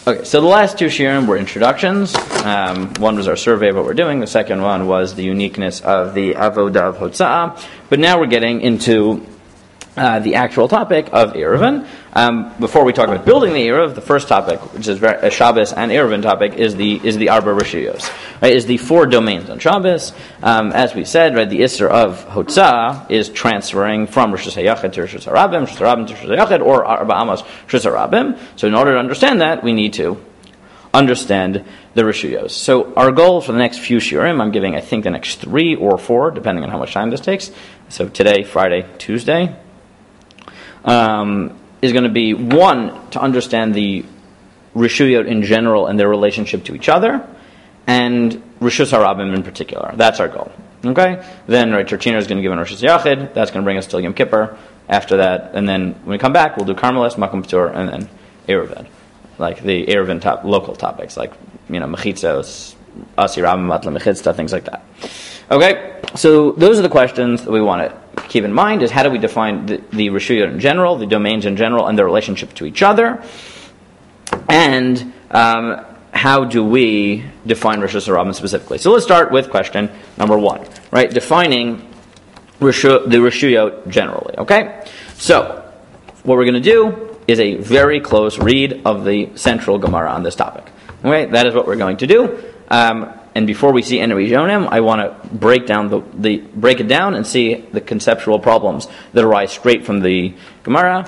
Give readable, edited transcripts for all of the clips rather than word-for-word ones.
Okay, so the last two shiurim were introductions. One was our survey of what we're doing. The second one was the uniqueness of the avodah of Hotza'ah. But now we're getting into the actual topic of Eruvin. Before we talk about building the Eruv, the first topic, which is a Shabbos and Eruvin topic, is the Arba Rishuyos. Right, is the four domains on Shabbos. As we said, right, the Isser of Hotza'ah is transferring from Rishus HaYachid to Rishus HaRabim, Rishus HaRabim to Rishus HaYachid, or Arba Amos Rishus HaRabim. So in order to understand that, we need to understand the Rishuyos. So our goal for the next few shiurim, I'm giving, I think, the next 3 or 4, depending on how much time this takes. So today, Friday, Tuesday, is going to be, one, to understand the Rishuyot in general and their relationship to each other, and Rishus HaRabim in particular. That's our goal. Okay? Then, right, Tertina is going to give an Rishus Yachid. That's going to bring us till Yom Kippur. After that, and then when we come back, we'll do Carmelis, Makom P'tur, and then Eruvin. Like the Eruvin local topics, like, Mechitzos, Asi Rabim, Matla Mechitzta, things like that. Okay? So those are the questions that we want to keep in mind, is how do we define the Rishuyot in general, the domains in general, and their relationship to each other, and how do we define Rishus HaRabim specifically. So let's start with question number 1, right? Defining the Rishuyot generally, okay? So what we're going to do is a very close read of the central Gemara on this topic. Okay, that is what we're going to do. And before we see Enu Rishonim, I want to break it down and see the conceptual problems that arise straight from the Gemara,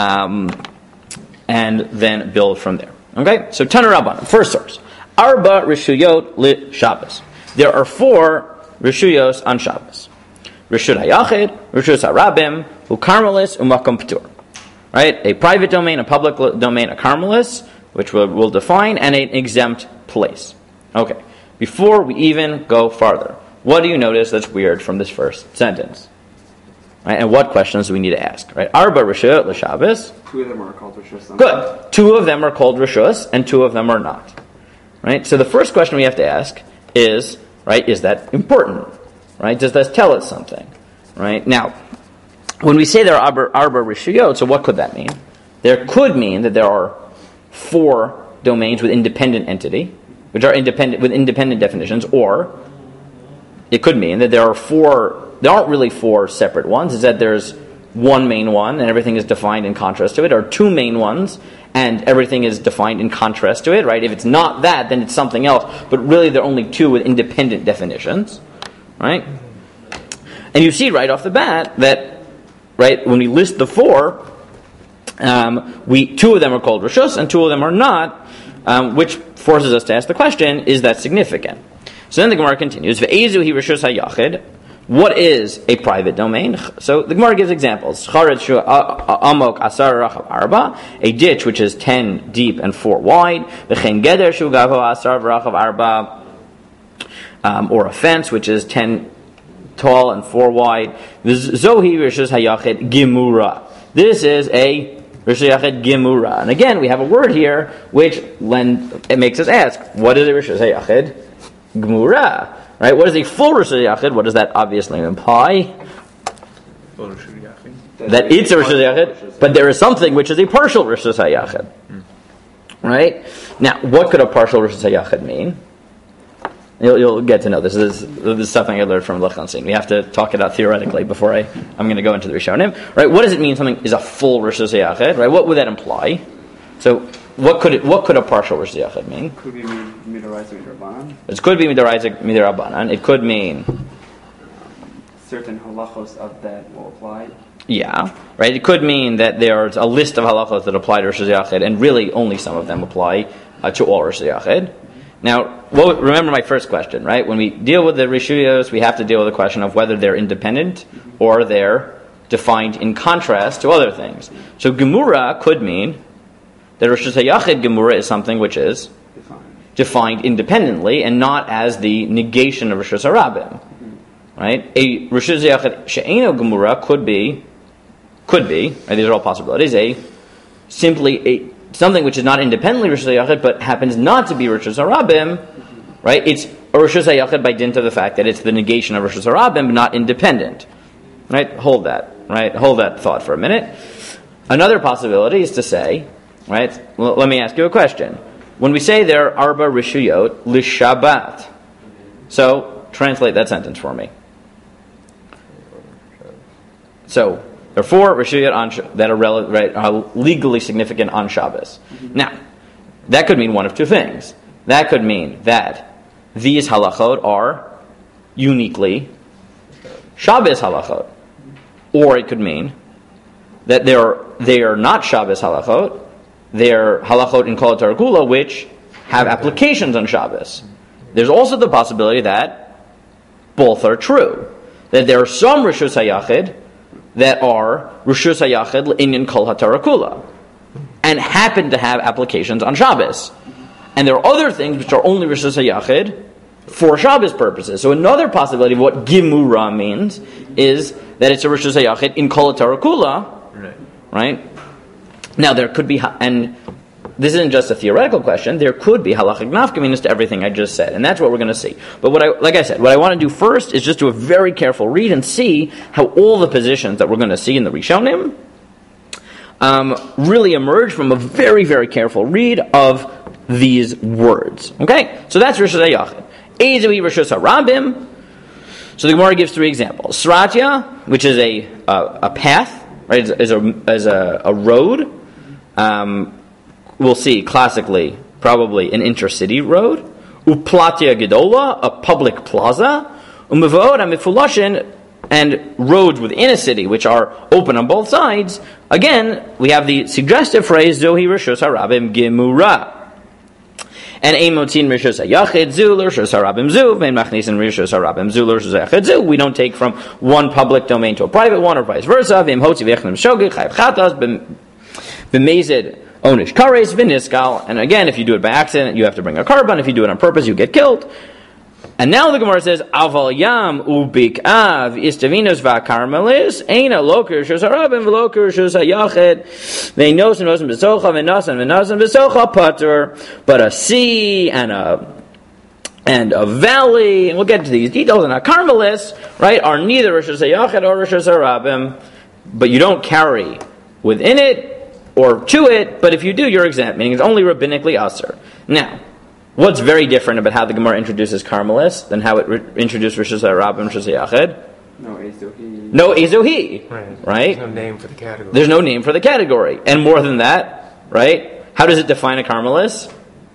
and then build from there. Okay, so Tana Rabbanan, first source, Arba Rishuyot li Shabbos. There are 4 Rishuyos on Shabbos: Rishut HaYachid, Rishus HaRabim, U'Karmelis, U'Makom P'tur. Right, a private domain, a public domain, a Karmelis, which we'll define, and an exempt place. Okay. Before we even go farther, what do you notice that's weird from this first sentence? Right, and what questions do we need to ask? Right, Arba Rishuyot l'Shabbos. 2 of them are called Rishus. Good. 2 of them are called Rishus, and 2 of them are not. Right. So the first question we have to ask is, right, is that important? Right? Does that tell us something? Right. Now, when we say there are Arba Rishuyot, so what could that mean? There could mean that there are 4 domains with independent entity, which are independent with independent definitions, or it could mean that there aren't really 4 separate ones. It's that there's one main one and everything is defined in contrast to it, or 2 main ones and everything is defined in contrast to it, right? If it's not that, then it's something else, but really there are only 2 with independent definitions, right? And you see right off the bat that, right, when we list the 4, 2 of them are called Rishus and 2 of them are not, which forces us to ask the question, is that significant? So then the Gemara continues, Ve'ezu hi Rishus HaYachid. What is a private domain? So the Gemara gives examples. Charetz shu amok asar rachav arba, a ditch which is 10 deep and 4 wide. V'chein geder shu gavo asar rachav arba, or a fence which is 10 tall and 4 wide. Zohi Rishus HaYachid Gimura. This is a Rishus HaYachid Gimura. And again, we have a word here which it makes us ask, what is a Rishus HaYachid Gimura? Right? What is a full Rishus HaYachid? What does that obviously imply? That it's a Rishus HaYachid, but there is something which is a partial Rishus HaYachid. Right? Now, what could a partial Rishus HaYachid mean? You'll get to know this. This is something I learned from Lechon Sin. We have to talk it out theoretically before I'm going to go into the Rishonim. Right? What does it mean something is a full Rishus HaYachid? Right? What would that imply? So, what could a partial Rishus HaYachid mean? Could be Midaraisa Midrabanan. It could be Midaraisa Midrabanan. It could mean certain halachos of that will apply. Yeah, right. It could mean that there's a list of halachos that apply to Rishus HaYachid, and really only some of them apply to all Rishus HaYachid. Now, remember my first question, right? When we deal with the Rishuyos, we have to deal with the question of whether they're independent or they're defined in contrast to other things. So Gemura could mean that Rishus HaYachid Gemura is something which is defined independently and not as the negation of Rishus HaRabim. Right? A Rishus HaYachid She'eno Gemura could be, right, these are all possibilities, simply something which is not independently Rishus HaYachid, but happens not to be Rishus HaRabim, right? It's a Rishus HaYachid by dint of the fact that it's the negation of Rishus HaRabim, but not independent. Right? Hold that thought for a minute. Another possibility is to say, right, well, let me ask you a question. when we say there are arba rishuyot l'shabbat, so translate that sentence for me. So there are 4 rishuyot that are legally significant on Shabbos. Now, that could mean one of 2 things. That could mean that these halachot are uniquely Shabbos halachot. Or it could mean that they are not Shabbos halachot, they are halachot in Kol HaTorah Kula, which have applications on Shabbos. There's also the possibility that both are true. That there are some Rishus HaYachid that are Rishus HaYachid in Kol HaTorah Kula, and happen to have applications on Shabbos. And there are other things which are only Rishus HaYachid for Shabbos purposes. So another possibility of what Gimura means is that it's a Rishus HaYachid in Kol HaTorah Kula, right? Now there could be, and this isn't just a theoretical question, there could be halachic nafkaminas to everything I just said, and that's what we're going to see. But what I want to do first is just do a very careful read and see how all the positions that we're going to see in the Rishonim really emerge from a very, very careful read of these words. Okay? So that's Rishus HaYachid. Ezehi Rishus HaRabim. So the Gemara gives 3 examples. Sratya, which is a path, right? Is a road. We'll see classically probably an intercity road. Uplatya Gedola, a public plaza. Umevod HaMifulashin, and roads within a city which are open on both sides. Again, we have the suggestive phrase Zohi Rishus HaRabim Gemura. And Emotin Rishus HaYachid Zu Rishus HaRabim Zu Vein Machnisin Rishus HaRabim Zu Rishus HaYachid Zu. We don't take from one public domain to a private one, or vice versa. Vim Hotzi Vechnim Shogig Chayv Chatas B'mezid Onish Kares V'niskal. And again, if you do it by accident, you have to bring a carbon. If you do it on purpose, you get killed. And now the Gemara says, Aval Yam Ubik Av Istavinos Vakarmelis Eina Loker Rishus HaRabim V'Loker Rishus HaYachid Ve'Nosim Nosim B'Socha Ve'Nosim Ve'Nosim B'Socha Pater. But a sea and a valley, and we'll get to these details, and a Carmelis, right, are neither Rishus HaYachid or Rishus HaRabim, but you don't carry within it or to it, but if you do, you're exempt, meaning it's only rabbinically asur. Now, what's very different about how the Gemara introduces Carmelis than how it introduced Rishus HaRabim, Rishus HaYachid? No Ezohi. Right? There's no name for the category. There's no name for the category. And more than that, right? How does it define a Carmelis?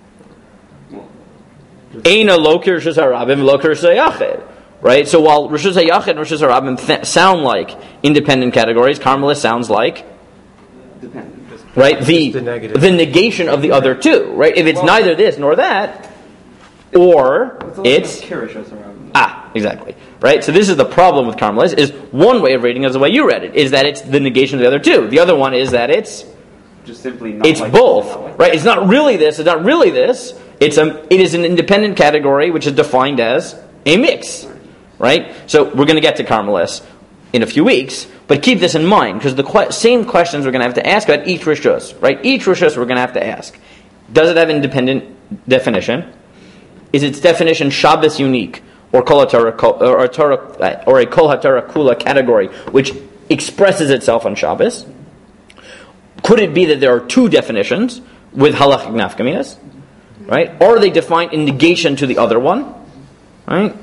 Eina Lokir Rishus HaRabim, Lokir Rishus HaYachid. Right? So while Rishus HaYachid and Rishus HaRabim sound like independent categories, Carmelis sounds like dependent. Right, the negation of the other two, right? If it's neither this nor that, or it's exactly, right? So this is the problem with Carmelis. Is one way of reading it is the way you read it, is that it's the negation of the other two. The other one is that it's just simply not. It's like both, right? It's not really this. It's not really this. It is an independent category which is defined as a mix, right? So we're going to get to Carmelis in a few weeks. But keep this in mind, because the same questions we're going to have to ask about each Rishus, right? Each Rishus we're going to have to ask. Does it have an independent definition? Is its definition Shabbos unique, or Kol HaTorah, or a Kol HaTorah Kula category, which expresses itself on Shabbos? Could it be that there are 2 definitions with halachic nafkaminas, right? Or are they defined in negation to the other one, right?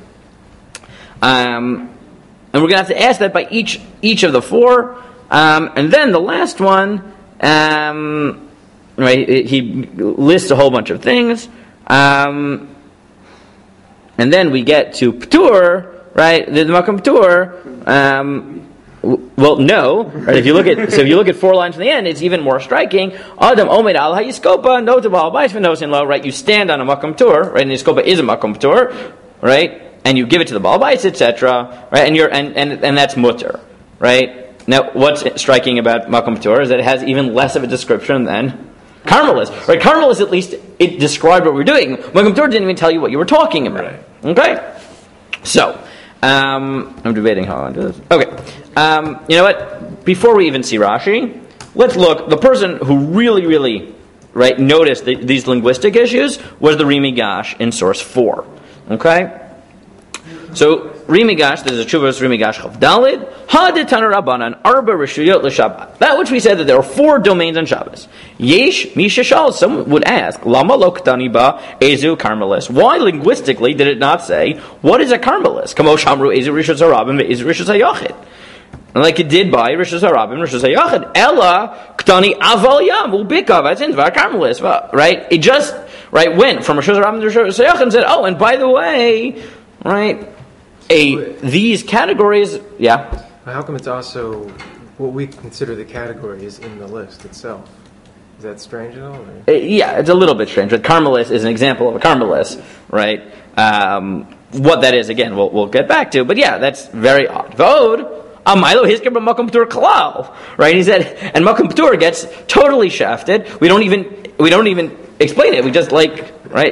And we're going to have to ask that by each of the 4. And then the last one, right, he lists a whole bunch of things. And then we get to Ptur, right, the Makam Ptur. Well, no. Right, if you look at 4 lines from the end, it's even more striking. Adam Omed Al Hayiskopa, no to Baal Bais V'Nosin Lo, right, you stand on a Makam Ptur, right, and Yiskopa is a Makam Ptur, right? And you give it to the Baal Bais, etc., right? And that's mutter, right? Now, what's striking about Makom Ptur is that it has even less of a description than Carmelis, right? Carmelis, at least, it described what we're doing. Makom Ptur didn't even tell you what you were talking about. Right. Okay, so I'm debating how I do this. Okay, you know what? Before we even see Rashi, let's look. The person who really, right, noticed these linguistic issues was the Rimi Gash in source 4. Okay. So Rimigash, there's a Chuvas Rimigash Chav Dalid, Haditana Rabbanan, Arba Rishuyot L'Shabbat. That which we said that there are 4 domains on Shabbos. Yesh, Mishashal, someone would ask, Lama Loktani Ba, Ezu Carmelis. Why linguistically did it not say, what is a Carmelis? Kamo Shamru, Ezu Rishos HaRabim, Ezu Rishos HaYachid. Like it did by Rishos HaRabim, Rishos HaYachid. Ella, Ktani Aval Yam, Ubikav, that's in Dvar Carmelis. Right? It just, right, went from Rishos HaRabim to Rishos HaYachid and said, oh, and by the way, right, these categories, yeah. How come it's also what we consider the category is in the list itself? Is that strange at all? Yeah, it's a little bit strange. But Carmelis is an example of a Carmelis, right? What that is, again, we'll get back to. But yeah, that's very odd. Vod, Amailo Hisker b'Makom P'tur Kalal, right? He said, and Makom P'tur gets totally shafted. We don't even explain it. We just right?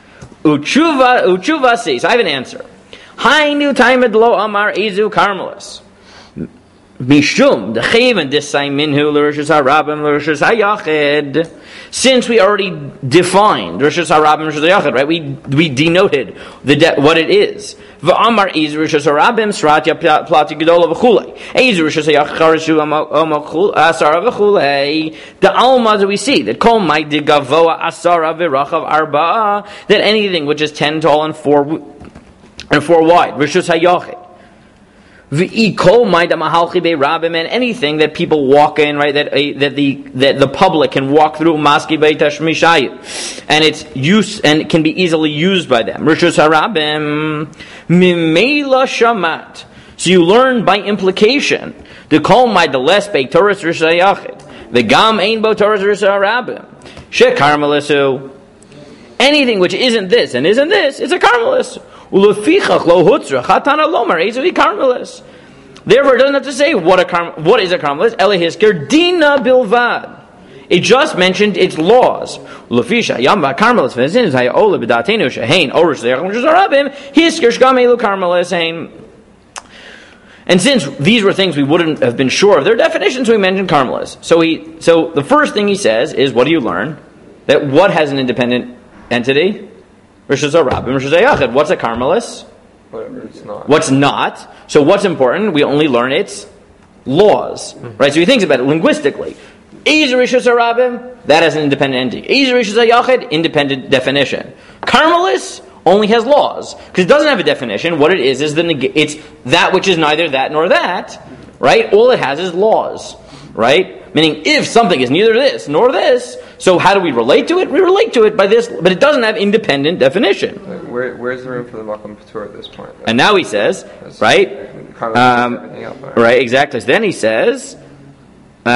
Uchuva si. So I have an answer. Hainu taimed lo amar ezu Carmelis. Mishum dechaven disay minhu l'rishus harabim l'rishus hayachid. Since we already defined rishus harabim l'rishus hayachid, right? We denoted what it is. V'amar ezu rishus harabim sratya plati gedola v'chulei. Ezu rishus hayachid charishu amakul asara v'chulei. The alma that we see that kol ma'id gavoa asara v'rachav arba'a, that anything which is 10 tall and 4 wide, rishus hayachid. V'ikol ma'ida mahalchi be'rabim, and anything that people walk in, right? That the public can walk through maski be'tashmishayim, and its use and can be easily used by them. Rishus harabim mimela shamat. So you learn by implication. The kol ma'ida less be'toras rishus hayachid. The gam ein bo toras rishus harabim. Shekarmelisu. Anything which isn't this and isn't this, it's a Carmelis. Therefore, it doesn't have to say what is a Carmelis. Elihisker dina bilvad. It just mentioned its laws. And since these were things we wouldn't have been sure of their definitions, we mentioned Carmelis. So the first thing he says is, what do you learn? That what has an independent entity? Rishus HaRabim, Rishus HaYachid. What's a Carmelis? Whatever it's not. What's not? So what's important? We only learn its laws. Right? So he thinks about it linguistically. Ezer Rishus HaRabim, that has an independent entity. Ezer Rishus HaYachid, independent definition. Carmelis only has laws. Because it doesn't have a definition. What it is it's that which is neither that nor that. Right? All it has is laws. Right? Meaning, if something is neither this nor this, so how do we relate to it? We relate to it by this, but it doesn't have independent definition. Where's the room for the Makom P'tur at this point? And now he says, right? Right, exactly. So then he says, the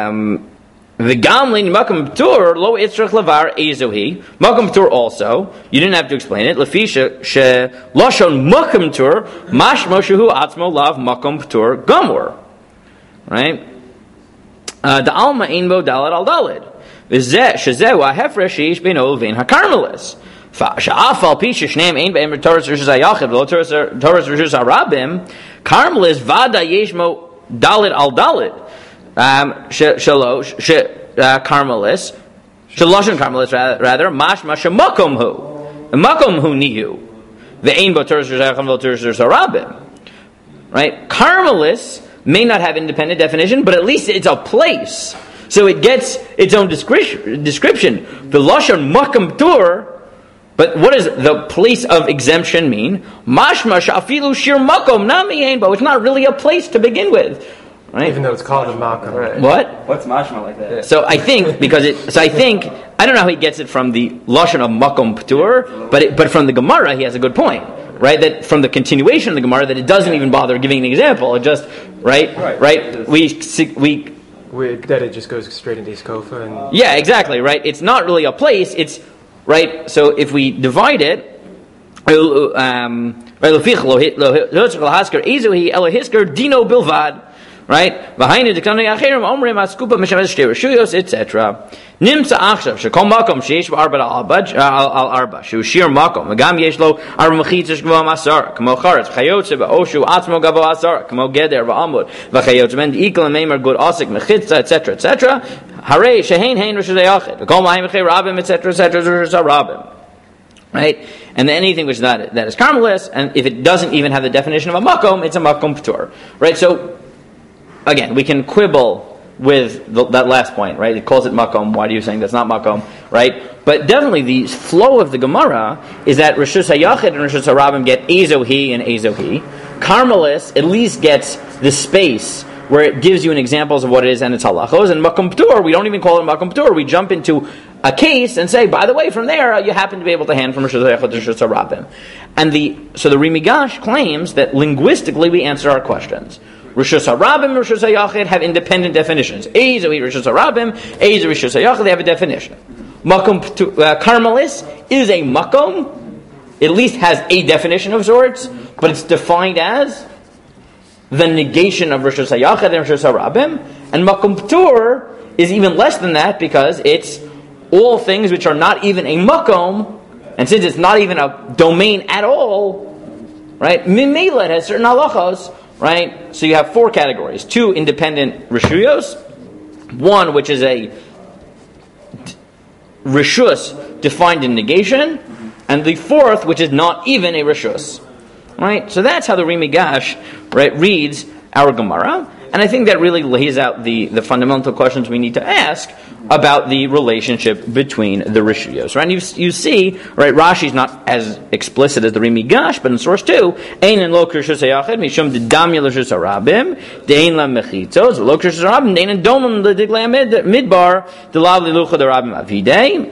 Gamlin Makom P'tur lo itzrach lavar ezohi. Makom P'tur also, you didn't have to explain it. Lefisha she lashon Makom P'tur mashmo shehu atzmo lav Makom P'tur gamur. Right? The alma einbo dalad al dalid. V'zeh shezehu ha'hefresh sheish beino v'ein ha'karmelis. Sha'afal pi sheshneim ein be'em Torah rishus hayachid v'lo Torah rishus harabim. Carmelis vada yeshmo dalid al dalid. Shalosh carmelis shaloshin carmelis rather mashma shemakom hu nihu v'ein bo Torah rishus hayachid v'lo Torah rishus harabim. Right, Carmelis may not have independent definition, but at least it's a place. So it gets its own description. The Lashon Makom P'tur, but what does the place of exemption mean? Mashma sha'afilu shir makom nami ein bo. It's not really a place to begin with. Right? Even though it's called a makom. Right. What? What's mashma like that? So I think, I don't know how he gets it from the Lashon of Makom P'tur, but from the Gemara he has a good point. Right, that from the continuation of the Gemara, that it doesn't even bother giving an example. It just, right. That it just goes straight into Iskofa and... Yeah, exactly, right. It's not really a place, it's, right, so if we divide it, right? V'hainu dekanu acherim omrim askupa mishamesh shtei reshuyos, etc. Nimsa achshav shekol makom sheish b'arba al arba shu shir makom v'gam yesh lo arba mechitzah shgavo masara kamo charetz v'chayotze ba'oshu atzmo gavo asara kamo geder v'amud v'chayotze ben ikal meimer good osik mechitzah, etc., etc. Harei shehein hein rishus hayachid v'kol ma'im v'chei rabim, etc., etc. rishus harabim. right? And then anything which is that is karmelis, and if it doesn't even have the definition of a makom, it's a makom p'tur, right? So again, we can quibble with that last point, right? It calls it makom. Why are you saying that's not makom, right? But definitely the flow of the Gemara is that Rishus HaYachid and Rishus HaRabim get Ezohi and Ezohi. Karmelis at least gets the space where it gives you an examples of what it is and its halachos. And makom p'tur, we don't even call it makom p'tur. We jump into a case and say, by the way, from there you happen to be able to hand from Rishus HaYachid to Rishus HaRabim. And so the Rimigash claims that linguistically we answer our questions. Rishus HaRabim and Rishus HaYachid have independent definitions. Ezohi Rishus HaRabim, Ezohi Rishus HaYachid, they have a definition. Makom Karmelis is a makom, at least has a definition of sorts, but it's defined as the negation of Rishus HaYachid and Rishus HaRabim, and makom p'tur is even less than that because it's all things which are not even a makom, and since it's not even a domain at all, right? Mimela, it has certain halachos, right? So you have 4 categories: 2 independent rishuyos, 1 which is a rishus defined in negation, and the 4th which is not even a rishus, right? So that's how the Rimigash, right, reads our Gemara, and I think that really lays out the fundamental questions we need to ask about the relationship between the rishuyos, right? And you see, right, Rashi's not as explicit as the Rimigash, but in source 2, ein en lo Rishus HaYachid mishum dedamya Rishus HaRabim dein la mechitzos lo Rishus HaRabim dein en domim lediglei midbar delav lilucha derabim avidei.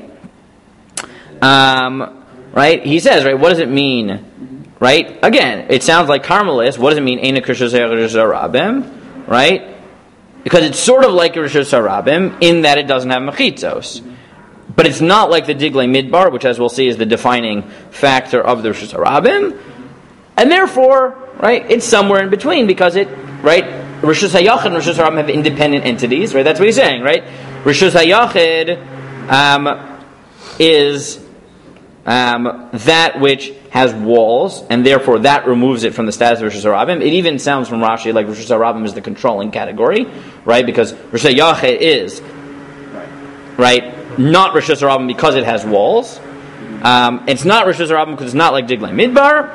Right? He says, right, what does it mean? Right? Again, it sounds like Karmelis. What does it mean? Ein Rishus HaRabim, right? Because it's sort of like a Rishus HaRabim in that it doesn't have mechitzos. But it's not like the Diglei Midbar, which as we'll see is the defining factor of the Rishus HaRabim. And therefore, right, it's somewhere in between because right, Rishus HaYachid and Rishus HaRabim have independent entities, right? That's what he's saying, right? Rishus HaYachid is that which has walls, and therefore that removes it from the status of Rishus HaRabim. It even sounds from Rashi like Rishus HaRabim is the controlling category, right? Because Rishus HaYachid is, right, not Rishus HaRabim because it has walls. It's not Rishus HaRabim because it's not like Diglei Midbar.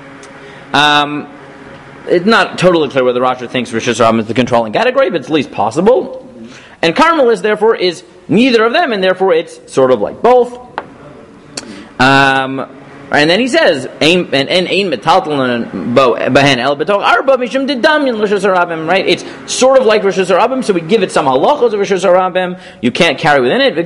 It's not totally clear whether Rashi thinks Rishus HaRabim is the controlling category, but it's at least possible. And Karmelis, therefore, is neither of them, and therefore it's sort of like both. And then he says, right? It's sort of like Rishus HaRabim, so we give it some halachos of Rishus HaRabim. You can't carry within it.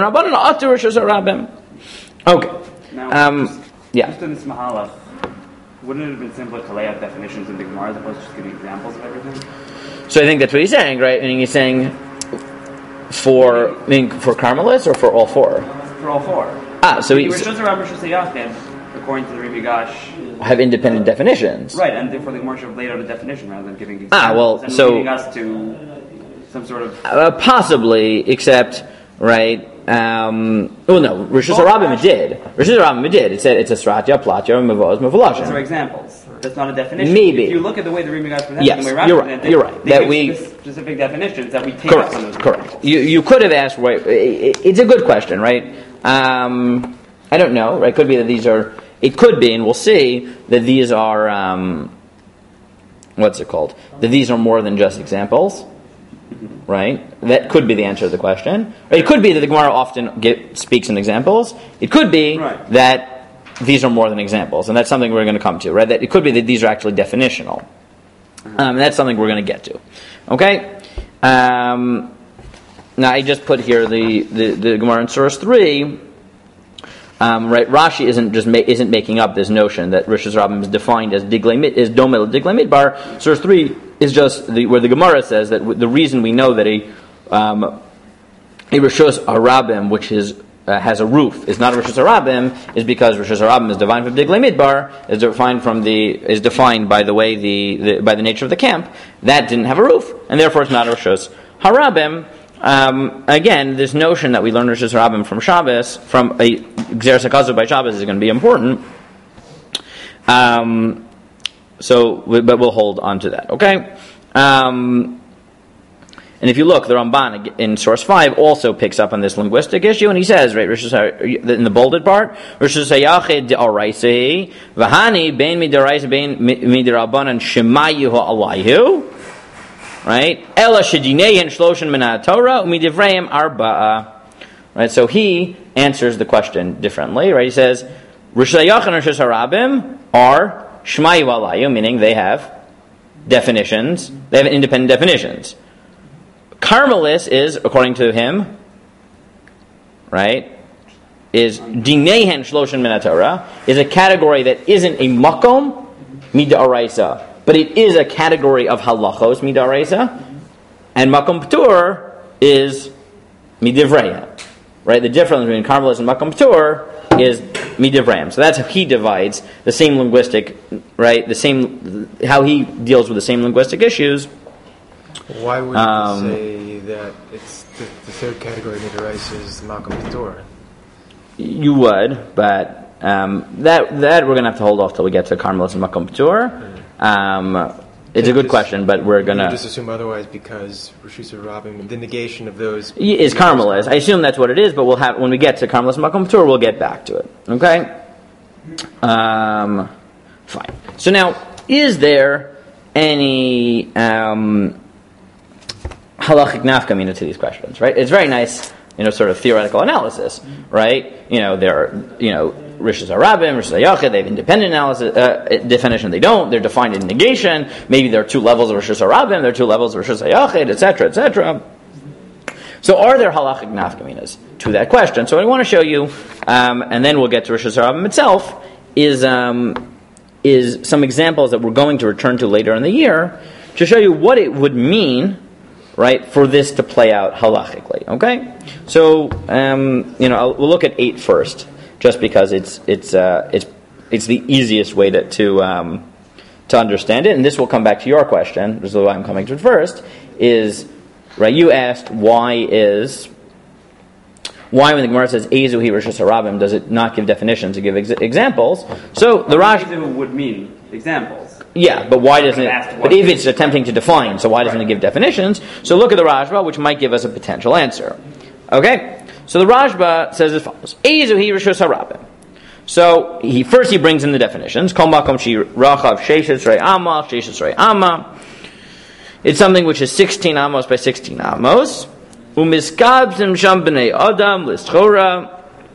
Okay. Now, yeah. Just in this mahalach, wouldn't it have been simpler to lay out definitions in the Gemara as opposed to just giving examples of everything? So I think that's what he's saying, right? And he's saying for Karmelis or for all 4? For all 4. So he's Rishus HaRabim, Rishus HaYachid, according to the Rimigash, have independent definitions. Right, and therefore the Gemara should have laid out a definition rather than giving examples. Well, and so leading us to some sort of possibly, except right. No, Rishus HaRabim it did. Rishus HaRabim it did. It said it's a stratya, platya, mevos, mevolashim. Those are examples. That's not a definition. Maybe. If you look at the way the Rimigash presents yes, and the way Rashi you're right. they that give we specific definitions that we take correct, up on those correct. examples. You could have asked. Right, it's a good question, right? I don't know. Right? It could be that these are. It could be, and we'll see that these are. What's it called? That these are more than just examples. Right? That could be the answer to the question. Or it could be that the Gemara often speaks in examples. It could be that these are more than examples, and that's something we're going to come to. Right? That it could be that these are actually definitional. And that's something we're going to get to. Okay. Now I just put here the Gemara in Source 3. Right, Rashi isn't making up this notion that Rishus HaRabim is defined as is domel diglei midbar. Source 3 is just where the Gemara says that the reason we know that a Rishus HaRabim which is has a roof is not a Rishus HaRabim is because Rishus HaRabim is defined from diglei midbar is defined by the way by the nature of the camp that didn't have a roof and therefore it's not a Rishus HaRabim. Again, this notion that we learn Rishus HaRabim from Shabbos, from a Gzeras HaKazov by Shabbos, is going to be important. But we'll hold on to that. Okay. And if you look, the Ramban in source 5 also picks up on this linguistic issue, and he says, right, in the bolded part, Rishus HaYachid D'Oraisei, V'hani bein mid'oraisa bein mid'Rabbanan Shemayu Ha'alayhu, right? Ela Shedineihen Shloshen Min HaTorah U'midivreim Arba'a. Right, so he answers the question differently, right? He says, Rishus HaYachid and Rishus HaRabim are Shemayu Ha'alayhu, meaning they have definitions, they have independent definitions. Carmelis is, according to him, right, is Dinehen Shloshen Min HaTorah, is a category that isn't a makom mid'oraisa, but it is a category of halachos mid'oraisa, and makom p'tur is midivreya. Right, the difference between Carmelis and makom p'tur is midivreim. So that's how he divides the same linguistic, right, the same, how he deals with the same linguistic issues. Why would you say that it's the third category mid'oraisa is makom p'tur? You would, but that we're going to have to hold off till we get to Carmelis and makom p'tur. It's a good question, but we're going to just assume otherwise because Rishus HaRabim, the negation of those is Carmelis. I assume that's what it is, but we'll have when we get to Carmelis and makom p'tur, we'll get back to it. Okay, fine. So now, is there any halachic nafkamina to these questions? Right, it's very nice, sort of theoretical analysis, right? There are, Rishus HaRabim, Rishus HaYachid, they have independent analysis, definition, they don't, they're defined in negation, maybe there are two levels of Rishus HaRabim, there are two levels of Rishus HaYachid, etc., etc. So are there halachic nafkaminas to that question? So what I want to show you, and then we'll get to Rishus HaRabim itself, is some examples that we're going to return to later in the year to show you what it would mean, right, for this to play out halachically. Okay, so we'll look at 8 first, just because it's the easiest way to understand it, and this will come back to your question. This is why I'm coming to it first. Is right? You asked why when the Gemara says Ezu hi Rishus HaRabim does it not give definitions to give examples? So the Rashba would mean examples. Yeah, but why doesn't it? But if it's attempting to define, so why doesn't it give definitions? So look at the Rashba, which might give us a potential answer. Okay, so the Rashba says as follows: Ezu hi Rishus HaRabim. So he brings in the definitions. Kol makom shi rachav sheishes rei ama, sheishes rei ama. It's something which is 16 amos by 16 amos. Umiskabzim sham b'nei adam lischora.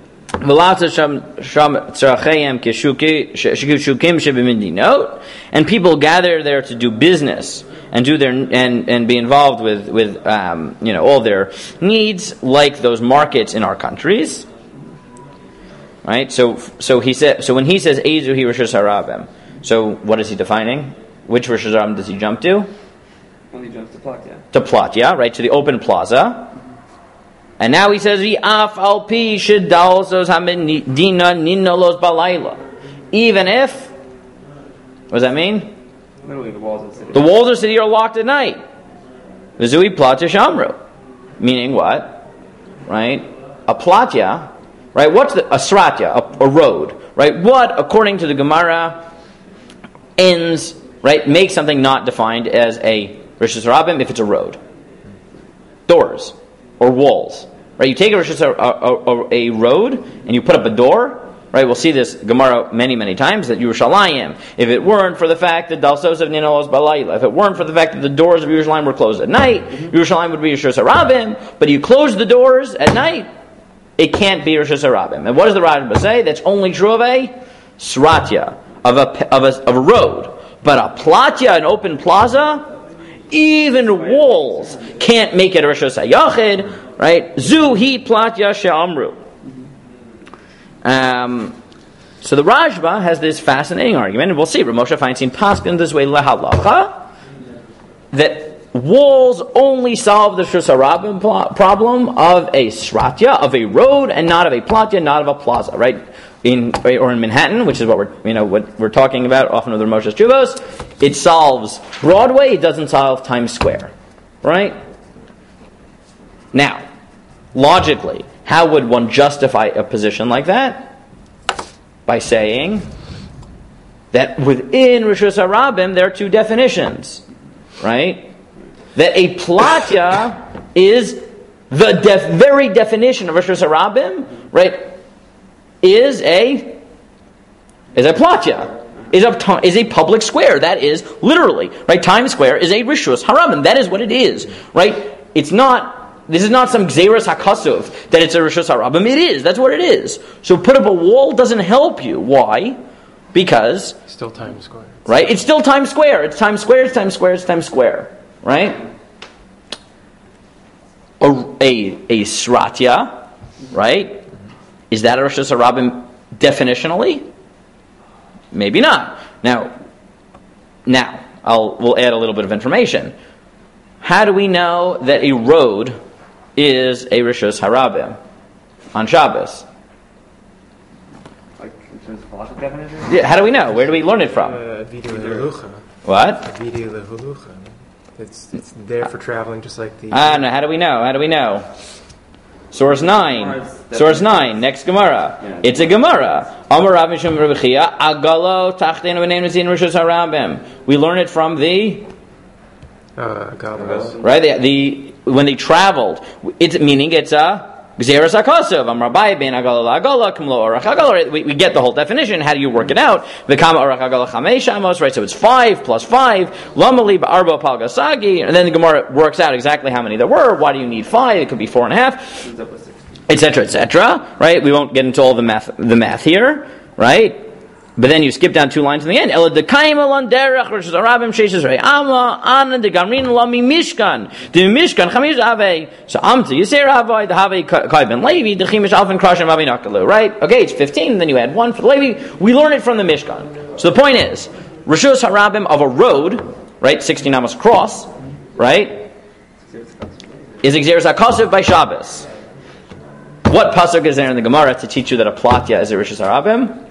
And people gather there to do business and do their and be involved with all their needs, like those markets in our countries, right? So he said. So when he says Ezu hi Rishus HaRabim, so what is he defining? Which Rishus HaRabim does he jump to? When he jumps to Platya. To Platya, right? To the open plaza. And now he says, even if, what does that mean? Literally the walls of the city. The walls of the city are locked at night. V'zui platya shamru. Meaning what? Right? A platya, right? What's a sratya, a road, right? What, according to the Gemara, ends, right, makes something not defined as a Rishus HaRabim if it's a road. Doors or walls. Right, you take a road and you put up a door. Right, we'll see this Gemara many, many times that Yerushalayim. If it weren't for the fact that Dalsos of Ninolos Balayla, if it weren't for the fact that the doors of Yerushalayim were closed at night, Yerushalayim would be Rishus HaRabim. But you close the doors at night, it can't be Rishus HaRabim. And what does the Rashba say? That's only true of a sratya, of a road, but a platya, an open plaza. Even walls can't make it a Rishus HaYachid, right? Zu hi platya she'amru. So the Rashba has this fascinating argument, and we'll see. Rav Moshe Feinstein paskin this way lehalacha, that walls only solve the Rishus HaRabim problem of a sratya, of a road, and not of a platya, not of a plaza, right? In Manhattan, which is what we're talking about often with Rav Moshe's Tshuvos, it solves Broadway, it doesn't solve Times Square, right? Now, logically, how would one justify a position like that? By saying that within Rishus HaRabim there are two definitions, right? that a platya is the very definition of Rishus Harabim, right? Is a platya. Is a public square. That is literally, right? Times Square is a Rishus Harabim. That is what it is, right? It's not. This is not some Gzeras HaKasuv that it's a Rishus Harabim. It is. That's what it is. So put up a wall doesn't help you. Why? Because still Times Square. Right? It's still Times Square. It's Times Square. It's Times Square. It's Times Square. Right? A Sratya, right? Is that a Rishus Harabim definitionally? Maybe not. Now, we'll add a little bit of information. How do we know that a road is a Rishus Harabim on Shabbos? Like in terms of halachic definition? Yeah, how do we know? Where do we learn it from? Avidi leHulucha. What? Avidi leHulucha. It's there for traveling, just like the. No. How do we know? Source 9. Source 9. Next Gemara. Yeah. It's a Gemara. Amar Rav Mishum Rav Chia, Agalo Tachtenu V'neim Nezin Rishus Harabim. We learn it from the. Galos. Right? When they traveled, it's a Gzeras HaKasuv. Amar Abaye ben Agalo la'Agalo Kamlo Orach Agalo. We get the whole definition. How do you work it out? V'kama Orach Agalo Chamesh Amos. Right? So it's 5 plus 5. Lamali ba'arbo palgasagi. And then the Gemara works out exactly how many there were. Why do you need 5? It could be 4.5. Etc. Etc. Right? We won't get into all the math here. Right? But then you skip down 2 lines in the end. Ela dekaima landerach Rishus Harabim sheishes re'ama ana degamrin lami mishkan de mishkan chamish ave. So amta yisei ravai the have kai ben Levi the chimish alfin krashim avi nakalu. Right? Okay, it's 15. Then you add 1 for the Levi. We learn it from the Mishkan. So the point is, Rishus Harabim of a road, right, 16 amos across, right, is Gzeras HaKasuv by Shabbos. What pasuk is there in the Gemara to teach you that a platya is a Rishus Harabim?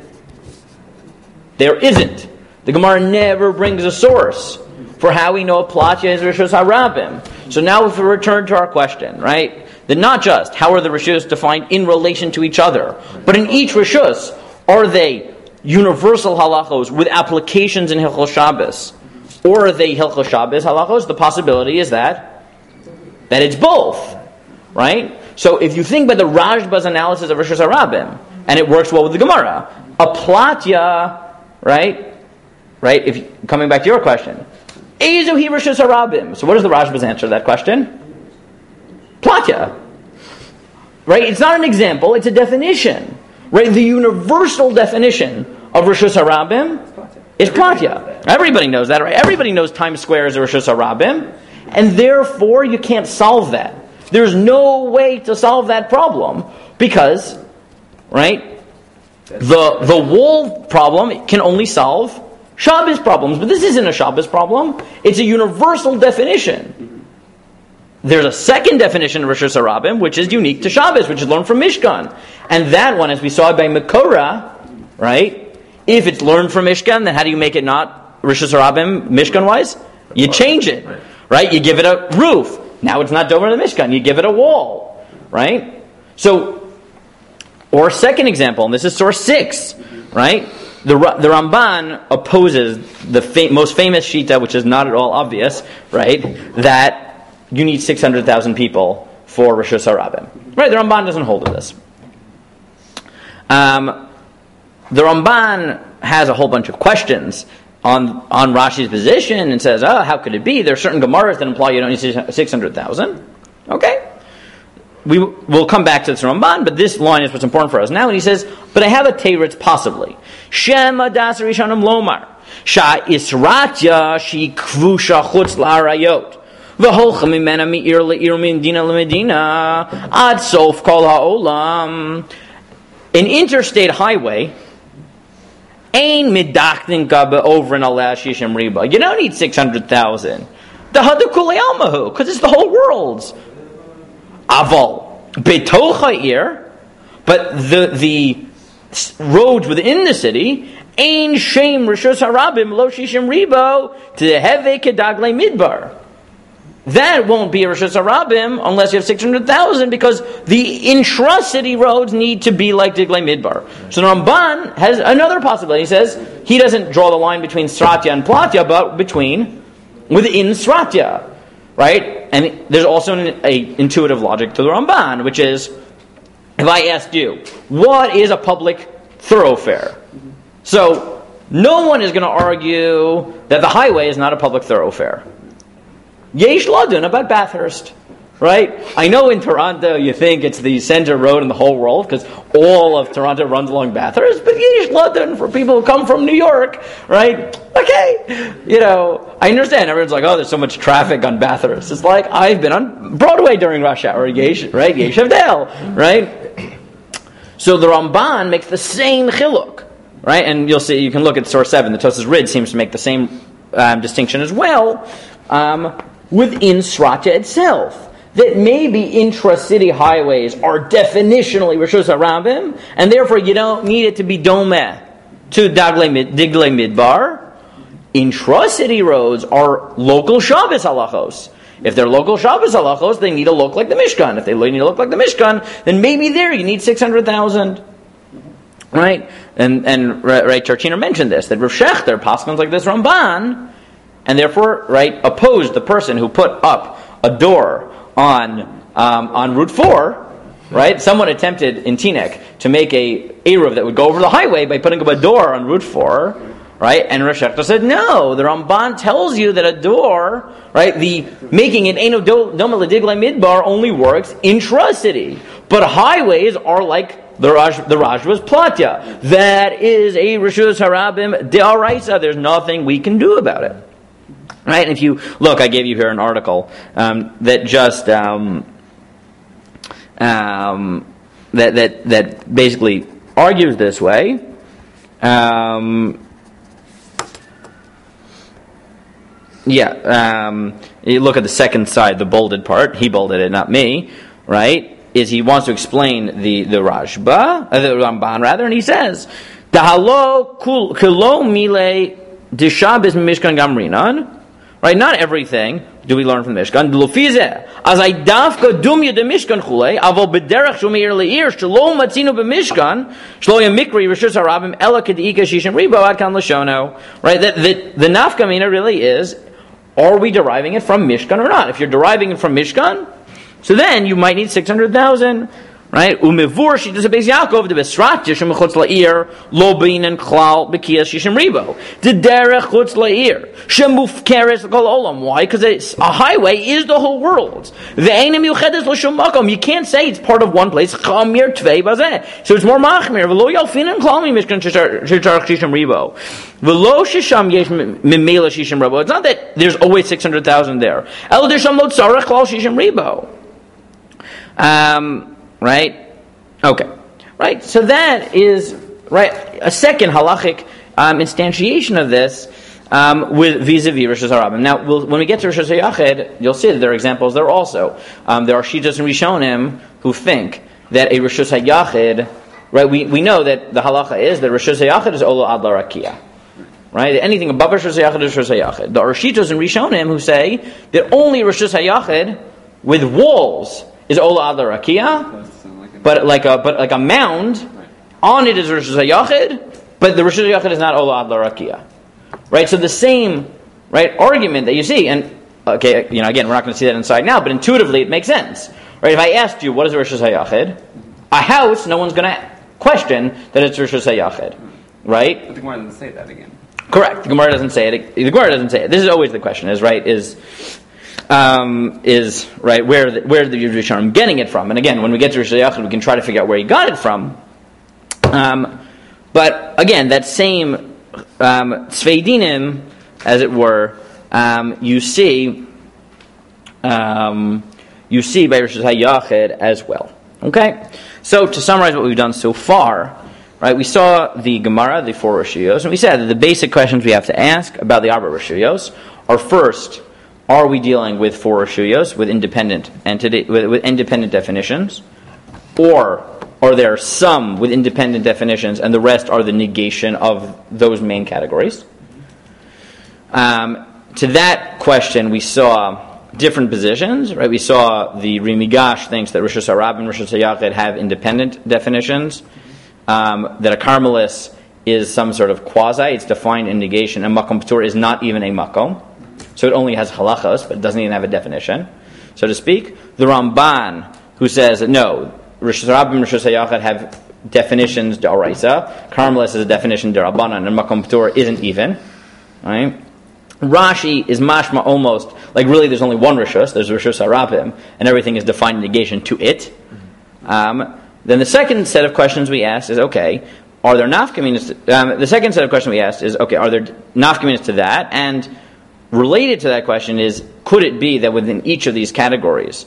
There isn't. The Gemara never brings a source for how we know a platya is Rishus Harabim. So now if we return to our question, right, then not just how are the Rishus defined in relation to each other, but in each Rishus, are they universal halachos with applications in Hilchos Shabbos, or are they Hilchos Shabbos halachos? The possibility is that it's both, right? So if you think about the Rashba's analysis of Rishus Harabim, and it works well with the Gemara, a platya, right? If coming back to your question, Ezuhi Rishus Harabim. So what is the Rashba's answer to that question? Platya. Right? It's not an example, it's a definition. Right? The universal definition of Rishus Harabim is platya. Everybody knows that, right? Everybody knows Times Square is a Rishus Harabim, and therefore you can't solve that. There's no way to solve that problem because, right? The wall problem can only solve Shabbos problems, but this isn't a Shabbos problem. It's a universal definition. There's a second definition of Rishus Harabim, which is unique to Shabbos, which is learned from Mishkan. And that one, as we saw by Mekorah, right? If it's learned from Mishkan, then how do you make it not Rishus Harabim Mishkan-wise? You change it, right? You give it a roof. Now it's not Dover the Mishkan. You give it a wall, right? So, or second example, and this is source 6, right? The Ramban opposes the most famous Shita, which is not at all obvious, right? That you need 600,000 people for Rishus Harabim. Right? The Ramban doesn't hold to this. The Ramban has a whole bunch of questions on Rashi's position and says, how could it be? There are certain Gemaras that imply you don't need 600,000. Okay. We'll come back to this Ramban, but this line is what's important for us now. And he says, but I have a teretz possibly. Shem adas rishanim lomar. Sha isratya shi kvusha chutz la'arayot. V'holcha mimena mi'ir le'ir medina le'medina. Ad sof kol ha'olam. An interstate highway, ein midachtin ka over in aleh shishim riba. You don't need 600,000. The hadu kulei almahu, because it's the whole world's. Aval betocha ir, but the roads within the city, ein shem Rishus Harabim lo shishim ribo to heve kedagle midbar. That won't be a Rishus Harabim unless you have 600,000, because the intra-city roads need to be like Diglei Midbar. So the Ramban has another possibility. He says he doesn't draw the line between Sratya and Platya, but within Sratya. right? And there's also an intuitive logic to the Ramban, which is, if I asked you, what is a public thoroughfare? So, no one is going to argue that the highway is not a public thoroughfare. Yesh Ladun about Bathurst, right? I know in Toronto you think it's the center road in the whole world because all of Toronto runs along Bathurst, but Yesh Ladun for people who come from New York, right? Okay, I understand. Everyone's like, oh, there's so much traffic on Bathurst. It's like, I've been on Broadway during rush hour, Yesh Havdel, right? So the Ramban makes the same chiluk, right? And you'll see, you can look at source 7. The Tosas Rid seems to make the same distinction as well within Srata itself. That maybe intra-city highways are definitionally Rishus HaRabim, and therefore you don't need it to be domeh to Diglei Midbar. Intra-city roads are local Shabbos halachos. If they're local Shabbos halachos, they need to look like the Mishkan. If they need to look like the Mishkan, then maybe there you need 600,000. Right? And right, Charchiner mentioned this, that Rav Shechter, paskins like this Ramban, and therefore, right, opposed the person who put up a door on Route 4, right? Someone attempted in Teaneck to make a Eruv that would go over the highway by putting up a door on Route 4, right? And Rav Shechter said, no, the Ramban tells you that a door, right, the making it Eino Doma L'Diglei Midbar only works intra-city. But highways are like the Rajva's Platya. That is a Rishus Harabim De'araisa. There's nothing we can do about it. Right? And if you look, I gave you here an article that just that basically argues this way. You look at the second side, the bolded part. He bolded it, not me. Right? Is he wants to explain the Rashba, the Ramban rather, and he says, "Dahalo kilo mile dishabis mishkan gamrinan." Right, not everything do we learn from the Mishkan. L'fizeh, as I dafka dumya de Mishkan chulei, avol b'derech shumir le'ir shelo matzinu b'Mishkan shelo yamikri rishus harabim ela kedika shishim ribo ad kan l'shono. Right, that the nafka mina really is, are we deriving it from Mishkan or not? If you're deriving it from Mishkan, so then you might need 600,000. Right? Umevur shitas beis Yaakov de besrat yishem chutz la'ir lo beinan klal b'kiyas shishim ribo. The derech chutz la'ir shemufkeres kol olam. Why? Because a highway is the whole world. The einim yuchedes l'shum makom. You can't say it's part of one place. Chamir tvei bazeh. So it's more machmir. V'lo yalfinan klal mi mishkan shecharach shishim ribo. V'lo shisham yesh mimela shishim ribo. It's not that there's always 600,000 there. El desham lo tzarech klal shishim ribo. Right? Okay. Right? So that is, right, a second halachic instantiation of this with vis-a-vis Rishus HaRabim. Now, when we get to Rishus HaYachid, you'll see that there are examples there also. There are Shitas and Rishonim who think that a Rishus HaYachid, right, we know that the halacha is that Rishus HaYachid is Olo Ad L'Rakia. Right? Anything above Rishus HaYachid is Rishus HaYachid. There are Shitas and Rishonim who say that only Rishus HaYachid with walls is Ola Ad L'Rakia, but like a mound, on it is Rishus HaYachid, but the Rishus HaYachid is not Ola Ad L'Rakia. Right? So the same, right, argument that you see, and okay, again, we're not going to see that inside now, but intuitively it makes sense. Right? If I asked you, what is Rishus HaYachid? A house, no one's going to question that it's Rishus HaYachid. Right? But the Gemara doesn't say that again. Correct. The Gemara doesn't say it. The Gemara doesn't say it. This is always the question, is right, is right where the Rishonim getting it from, and again, when we get to Rishus HaYachid, we can try to figure out where he got it from. But again, that same Tzvei as it were, you see by Rishus HaYachid as well. Okay, so to summarize what we've done so far, right? We saw the Gemara, the 4 Rishuyos, and we said that the basic questions we have to ask about the Arba Rishuyos are first, are we dealing with 4 Rishuyos with independent entity with independent definitions, or are there some with independent definitions and the rest are the negation of those main categories? To that question, we saw different positions. Right, we saw the Rimigash thinks that Rishus HaRabim and Rishus HaYachid have independent definitions. That a Carmelis is some sort of quasi; it's defined in negation, and Makom P'tur is not even a Makom. so it only has halachos, but it doesn't even have a definition, so to speak. The Ramban, who says that no, Rishus Harabim and Rishus HaYachid have definitions d'oraisa. Carmelis is a definition d'Rabbanan, and Makom P'tur isn't even. Right? Rashi is mashma almost like really there's only one Rishus. There's Rishus Harabim, and everything is defined in negation to it. Then the second set of questions we asked is, okay, are there nafkaminas? The second set of questions we asked is, okay, are there nafkaminas to that? And related to that question is, could it be that within each of these categories,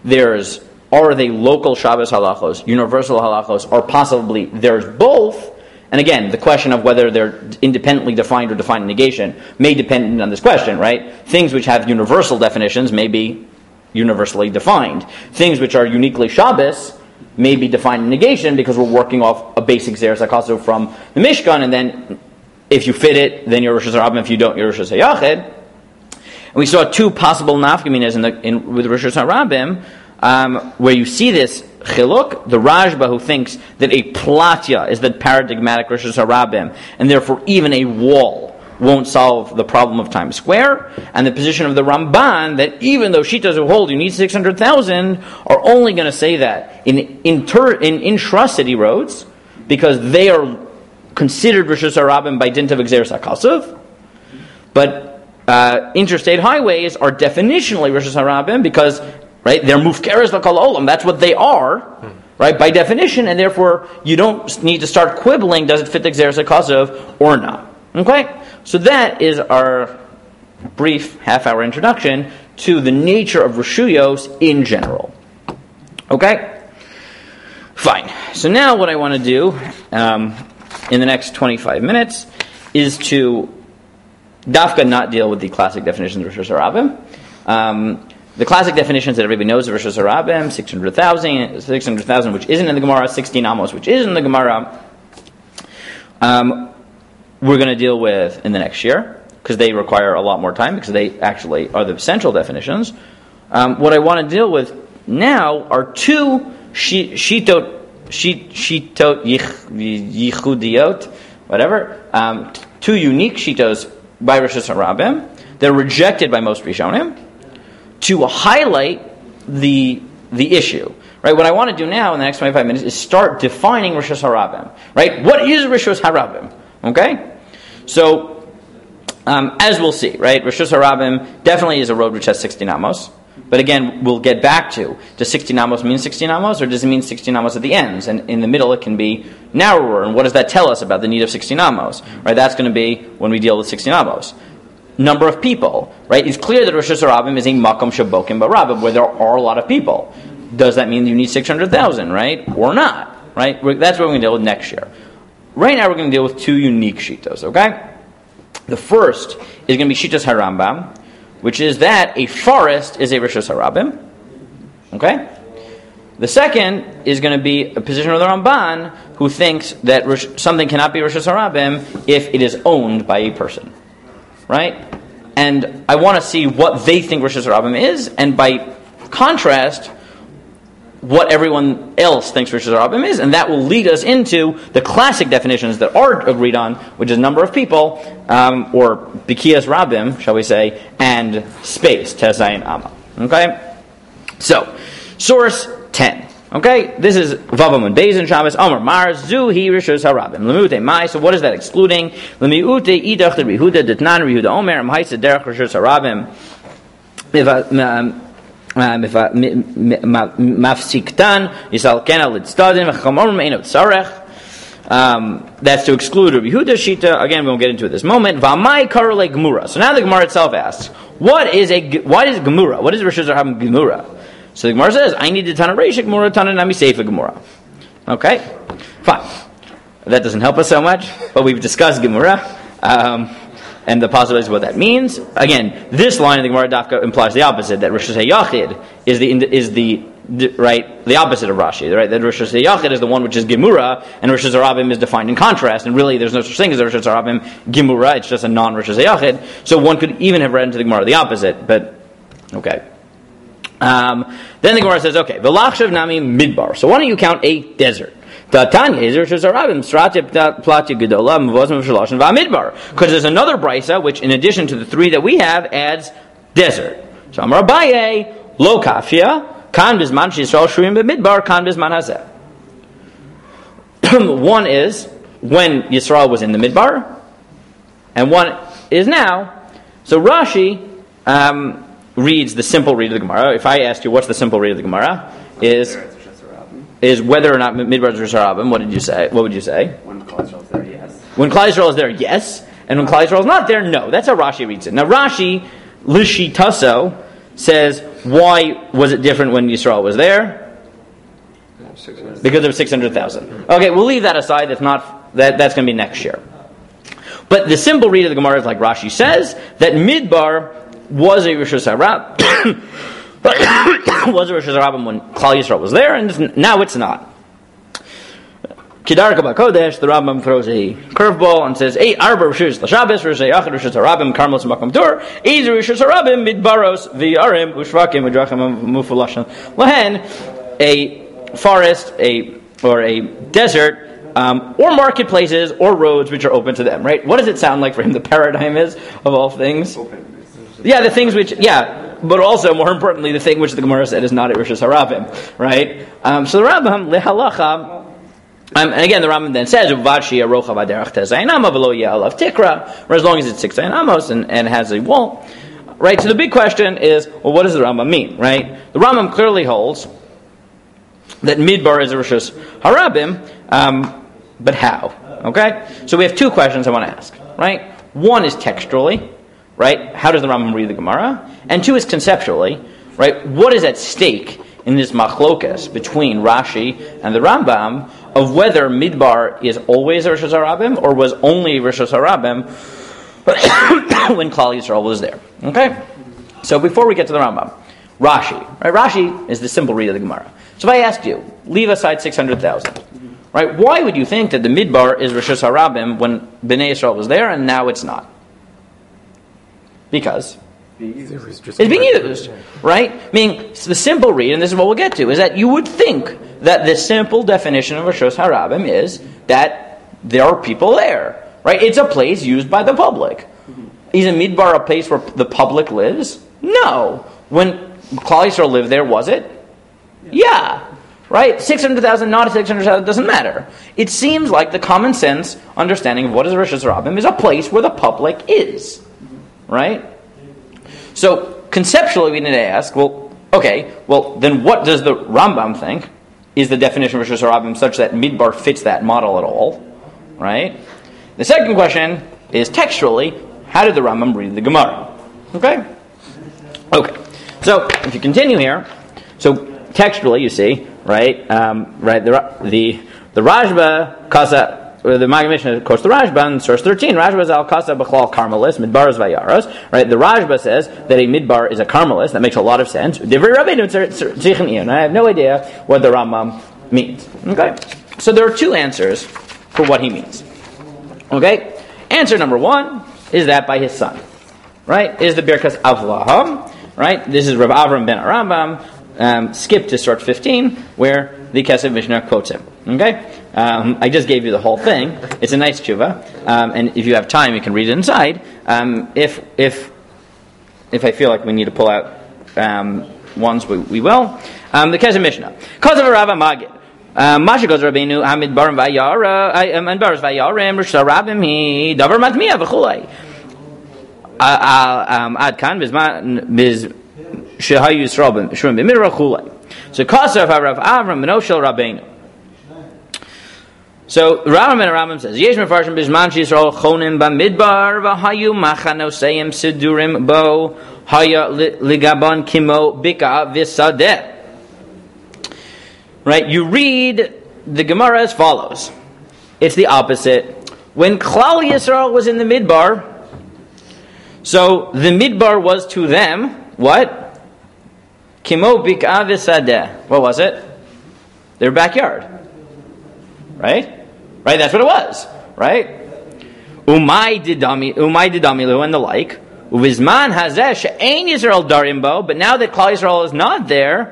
are they local Shabbos halachos, universal halachos, or possibly there's both? And again, the question of whether they're independently defined or defined in negation may depend on this question, right? Things which have universal definitions may be universally defined. Things which are uniquely Shabbos may be defined in negation because we're working off a basic Zeres HaKasu from the Mishkan, and then if you fit it, then you're Rishus Harabim. If you don't, you're Rishus HaYachid. And we saw two possible nafkaminas with Rishus Harabim, where you see this chiluk, the Rashba who thinks that a platya is the paradigmatic Rishus Harabim, and therefore even a wall won't solve the problem of Times Square, and the position of the Ramban that even though Shitas who hold you need 600,000 are only going to say that in intra-city roads because they are considered Rishus Harabim by dint of Exeris HaKasuv, but interstate highways are definitionally Rishus Harabim because right they're mufkeres l'kol olam, that's what they are, right, by definition, and therefore you don't need to start quibbling does it fit the Exeris HaKasuv or not. Okay? So that is our brief half-hour introduction to the nature of Rishuyos in general. Okay? Fine. So now what I want to do in the next 25 minutes is to dafka not deal with the classic definitions of Rishus Harabim. The classic definitions that everybody knows of Rishus Harabim, 600,000, which isn't in the Gemara, 16 amos, which is in the Gemara. We're going to deal with in the next year, because they require a lot more time, because they actually are the central definitions. What I want to deal with now are two shitot yichudiot, whatever, two unique shitos by Rishus Harabim. They're rejected by most Rishonim to highlight the issue. Right, what I want to do now in the next 25 minutes is start defining Rishus Harabim. Right, what is Rishus Harabim? Okay, so as we'll see, right, Rishus Harabim definitely is a road which has 16 amos. But again, we'll get back to, does 16 amos mean 16 amos, or does it mean 16 amos at the ends? And in the middle, it can be narrower. And what does that tell us about the need of 16 amos? Right, that's going to be when we deal with 16 amos. Number of people, right? It's clear that Rishus Harabim is a makom shabokim barabim, where there are a lot of people. Does that mean you need 600,000, right, or not? Right, that's what we're going to deal with next year. Right now, we're going to deal with two unique shitos, okay? The first is going to be Shitas Harambam, which is that a forest is a Rishus Harabim, okay? The second is going to be a position of the Ramban, who thinks that something cannot be Rishus Harabim if it is owned by a person, right? And I want to see what they think Rishus Harabim is, and by contrast, what everyone else thinks Rishus Harabim is, and that will lead us into the classic definitions that are agreed on, which is number of people, or Bikiyas Rabim, shall we say, and space, Tezayin Amma. Okay? So, source 10. Okay? This is Vavamun Beis Shabbos, Amar Mars, Zuhi Rishus Harabim. Lemute Mai, so what is that excluding? Lemiute Idach de Rehuda Detnan Rehuda Omer, Amhaisa Derech Rishus Harabim. Mafsiktan Yisalkena Lidstadin V'Chamor Meinot Sarech. That's to exclude Rabbi Yehuda Shita. Again, we won't get into it this moment. V'amai karle Gemura. So now the Gemara itself asks, what is Gemura? What is Rishus Harabim Gemura? So the Gemara says, I need to Tana Reisha Gemura, Tana Nami Seifa Gemura. Okay, fine. That doesn't help us so much, but we've discussed Gemura. And the possibilities of what that means. Again, this line of the Gemara Dafka implies the opposite, that Rishus HaYachid is the opposite of Rashi, right? That Rishus HaYachid is the one which is Gemura, and Rishus Harabim is defined in contrast, and really there's no such thing as a Rishus Harabim Gemura, it's just a non-Rishus HaYachid. So one could even have read into the Gemara the opposite, but okay. Then the Gemara says, okay, V'lachshav nami midbar. So why don't you count a desert? Because there's another brisa which, in addition to the three that we have, adds desert. So Amar Abaye, lo kafia, kan bizman Yisrael shurim b'midbar, kan bizman hazeh. One is when Yisrael was in the midbar, and one is now. So Rashi reads the simple read of the Gemara. If I asked you what's the simple read of the Gemara, is whether or not midbar is Rosh Hashanah. What did you say? What would you say? When Klal Yisrael is there, yes. When Klal Yisrael is there, yes. And when Klal Yisrael is not there, no. That's how Rashi reads it. Now Rashi, Lishitaso, says, why was it different when Yisrael was there? Because there were 600,000. Okay, we'll leave that aside. That's going to be next year. But the simple read of the Gemara is like Rashi says, that Midbar was a Rosh Hashanah. Was a Rosh Hashanah when Klal Yisrael was there, and now it's not. Kedar Kabak Kodesh, the Rambam throws a curveball and says, Arba Rishus L'Shabbos, Rosh Yachad, Rosh Hashanah, Karmos, Makam Tur, Ezer Rosh Hashanah, Midbaros, V'Yarim, Ushvakim, Udrachim, Mufulashan. Lahen, a forest, or a desert, or marketplaces, or roads which are open to them, right? What does it sound like for him the paradigm is, of all things? Yeah, the things which, but also, more importantly, the thing which the Gemara said is not a Rosh Hashanah, right? So the Rambam, Lehalacha, and again, the Rambam then says, "Uvachi arocha v'derech tezaynama v'lo ya'alav tikra," or as long as it's 6 amos and has a wall, right? So the big question is, well, what does the Rambam mean, right? The Rambam clearly holds that Midbar is a Rosh Harabim, but how? Okay, so we have two questions I want to ask, right? One is textually, right? How does the Rambam read the Gemara? And two is conceptually, right? What is at stake in this machlokas between Rashi and the Rambam of whether Midbar is always Rosh Hashanah or was only Rosh Hashanah when Klal Yisrael was there. Okay? So before we get to the Rambam, Rashi. Right? Rashi is the simple read of the Gemara. So if I asked you, leave aside 600,000, right? Why would you think that the Midbar is Rosh Hashanah when Bnei Yisrael was there and now it's not? Because it's being used, right? Meaning, the simple read, and this is what we'll get to, is that you would think that the simple definition of Rosh Hashanah is that there are people there, right? It's a place used by the public. Is a Midbar a place where the public lives? No. When Klal Yisrael lived there, was it? Yeah. Right? 600,000, not 600,000, doesn't matter. It seems like the common sense understanding of what is Rosh Hashanah is a place where the public is. Right? So, conceptually, we need to ask, then what does the Rambam think is the definition of Rosh Hashanah such that Midbar fits that model at all? Right? The second question is, textually, how did the Rambam read the Gemara? Okay? So, if you continue here, so textually, you see, right, the Rashba, Kasa, the Maggid Mishneh quotes the Rashba in source 13. Rashba is al kasa b'chlal karmelis, midbar is vayaros. Right, the Rashba says that a midbar is a karmelis. That makes a lot of sense. Divrei Rabbeinu tzichin iyon. I have no idea what the Rambam means. Okay, so there are two answers for what he means. Okay, answer number one is that by his son. Right, is the Birkas Avraham. Right, this is Rav Avram ben Rambam. Skip to source 15 where the Kesef Mishnah quotes him. Okay. I just gave you the whole thing. It's a nice tshuva, and if you have time, you can read it inside. If I feel like we need to pull out ones, we will. The Kesef Mishnah. Cause of a Rav Magid. Masha goes Rabbeinu Hamid Barim Vayara and Baris Vayarim Rosh Rabim he Davar Matmiya v'chulei. Ad kan biz shehayu Yisrael b'shurim b'midbar v'chulei. So Kasav Rav Avram Menoshel Rabbeinu. So Rambam and Rambam says, Yesh mefarshim b'zman Yisrael chonim b'midbar v'hayu machanoseim sidurim bo haya ligabon kimo bika v'sadeh. Right, you read the Gemara as follows. It's the opposite. When Klal Yisrael was in the Midbar, so the Midbar was to them, what? Kimo bika v'sadeh. What was it? Their backyard. Right? Right, that's what it was. Right? Umay didamilu and the like. Uvizman hazeh she'ein Yisrael darim bo. But now that Klal Yisrael is not there,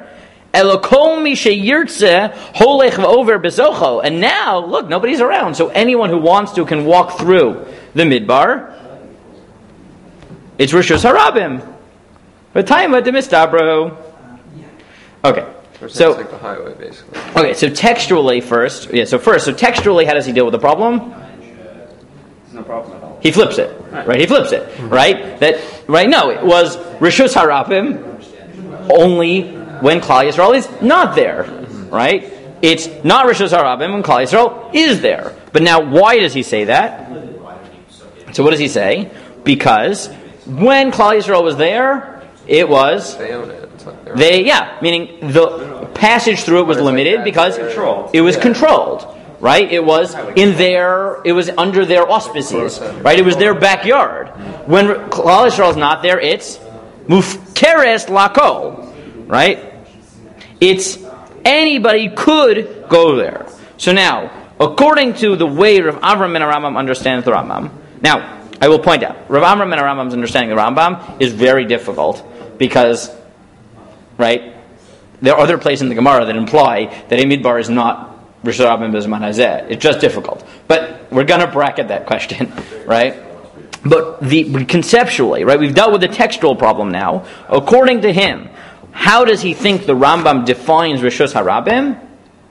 Elokol mi sheyirtze holech v'over bezocho. And now, look, nobody's around. So anyone who wants to can walk through the midbar. It's Rishus Harabim. V'taima demistabro. Okay. So, it's like the highway, basically. Okay, so textually first. So textually, how does he deal with the problem? There's no problem at all. He flips it, right? He flips it, right? No, it was Rishus Harabim only when Klal Yisrael is not there, right? It's not Rishus Harabim when Klal Yisrael is there. But now, why does he say that? So what does he say? Because when Klal Yisrael was there, it was They own it. It's like meaning the passage through it was limited because it was controlled. Right? It was under their auspices. Right? It was their backyard. When Klal Yisrael is not there, it's mufkeres lakol. Right? It's anybody could go there. So now, according to the way Rav Avram ben Rambam understands the Rambam, now I will point out Rav Avram ben Rambam's understanding of the Rambam is very difficult because, right, there are other places in the Gemara that imply that a midbar is not Rishus Harabim B'Zman Hazeh. It's just difficult. But we're going to bracket that question, right? But conceptually, right, we've dealt with the textual problem now. According to him, how does he think the Rambam defines Rishus Harabim?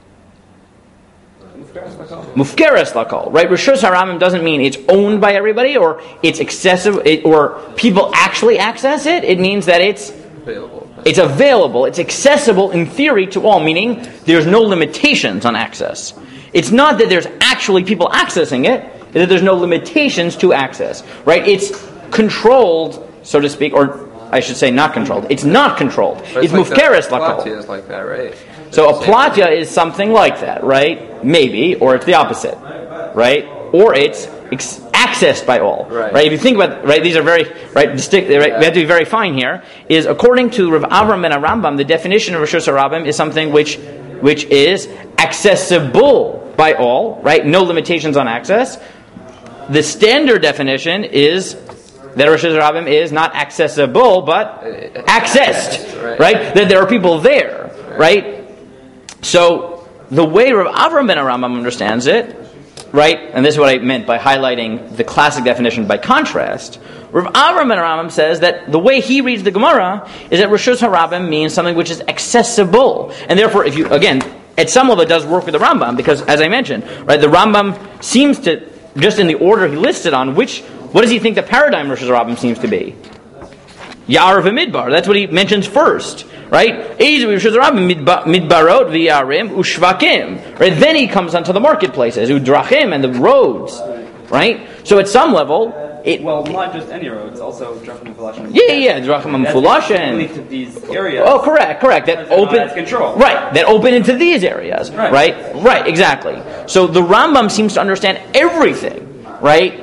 Mufkeres lakol, right? Rishus Harabim doesn't mean it's owned by everybody or it's accessible or people actually access it. It means that it's available. It's available. It's accessible in theory to all, meaning there's no limitations on access. It's not that there's actually people accessing it, it's that there's no limitations to access, right? It's controlled, so to speak, or I should say not controlled. It's not controlled. It's mufkeres lakol. Platya is like that, right? So a platya is something like that, right? Maybe, or it's the opposite, right? Or it's accessed by all, right? If you think about, right, these are very, right, distinct, right, we have to be very fine here, is according to Rav Avram ben Rambam, the definition of Rishus Harabim is something which is accessible by all, right? No limitations on access. The standard definition is that Rishus Harabim is not accessible, but accessed, right? That there are people there, right? So the way Rav Avram ben Rambam understands it, right, and this is what I meant by highlighting the classic definition by contrast, Rav Avram ben Rambam says that the way he reads the Gemara is that Rishus Harabim means something which is accessible. And therefore, if you, again, at some level it does work with the Rambam, because as I mentioned, right, the Rambam seems to, just in the order he listed on, what does he think the paradigm Rishus Harabim seems to be? Ya'ar v'midbar, that's what he mentions first. Right? Midbarot v'yarim ushvakim. Right? Then he comes onto the marketplaces, udrachim, and the roads. Right? So at some level, not just any roads, also drachim mufulashim. Yeah, drachim mufulashim. To these areas. Oh, correct. That open control. Right. That open into these areas. Right. Exactly. So the Rambam seems to understand everything. Right?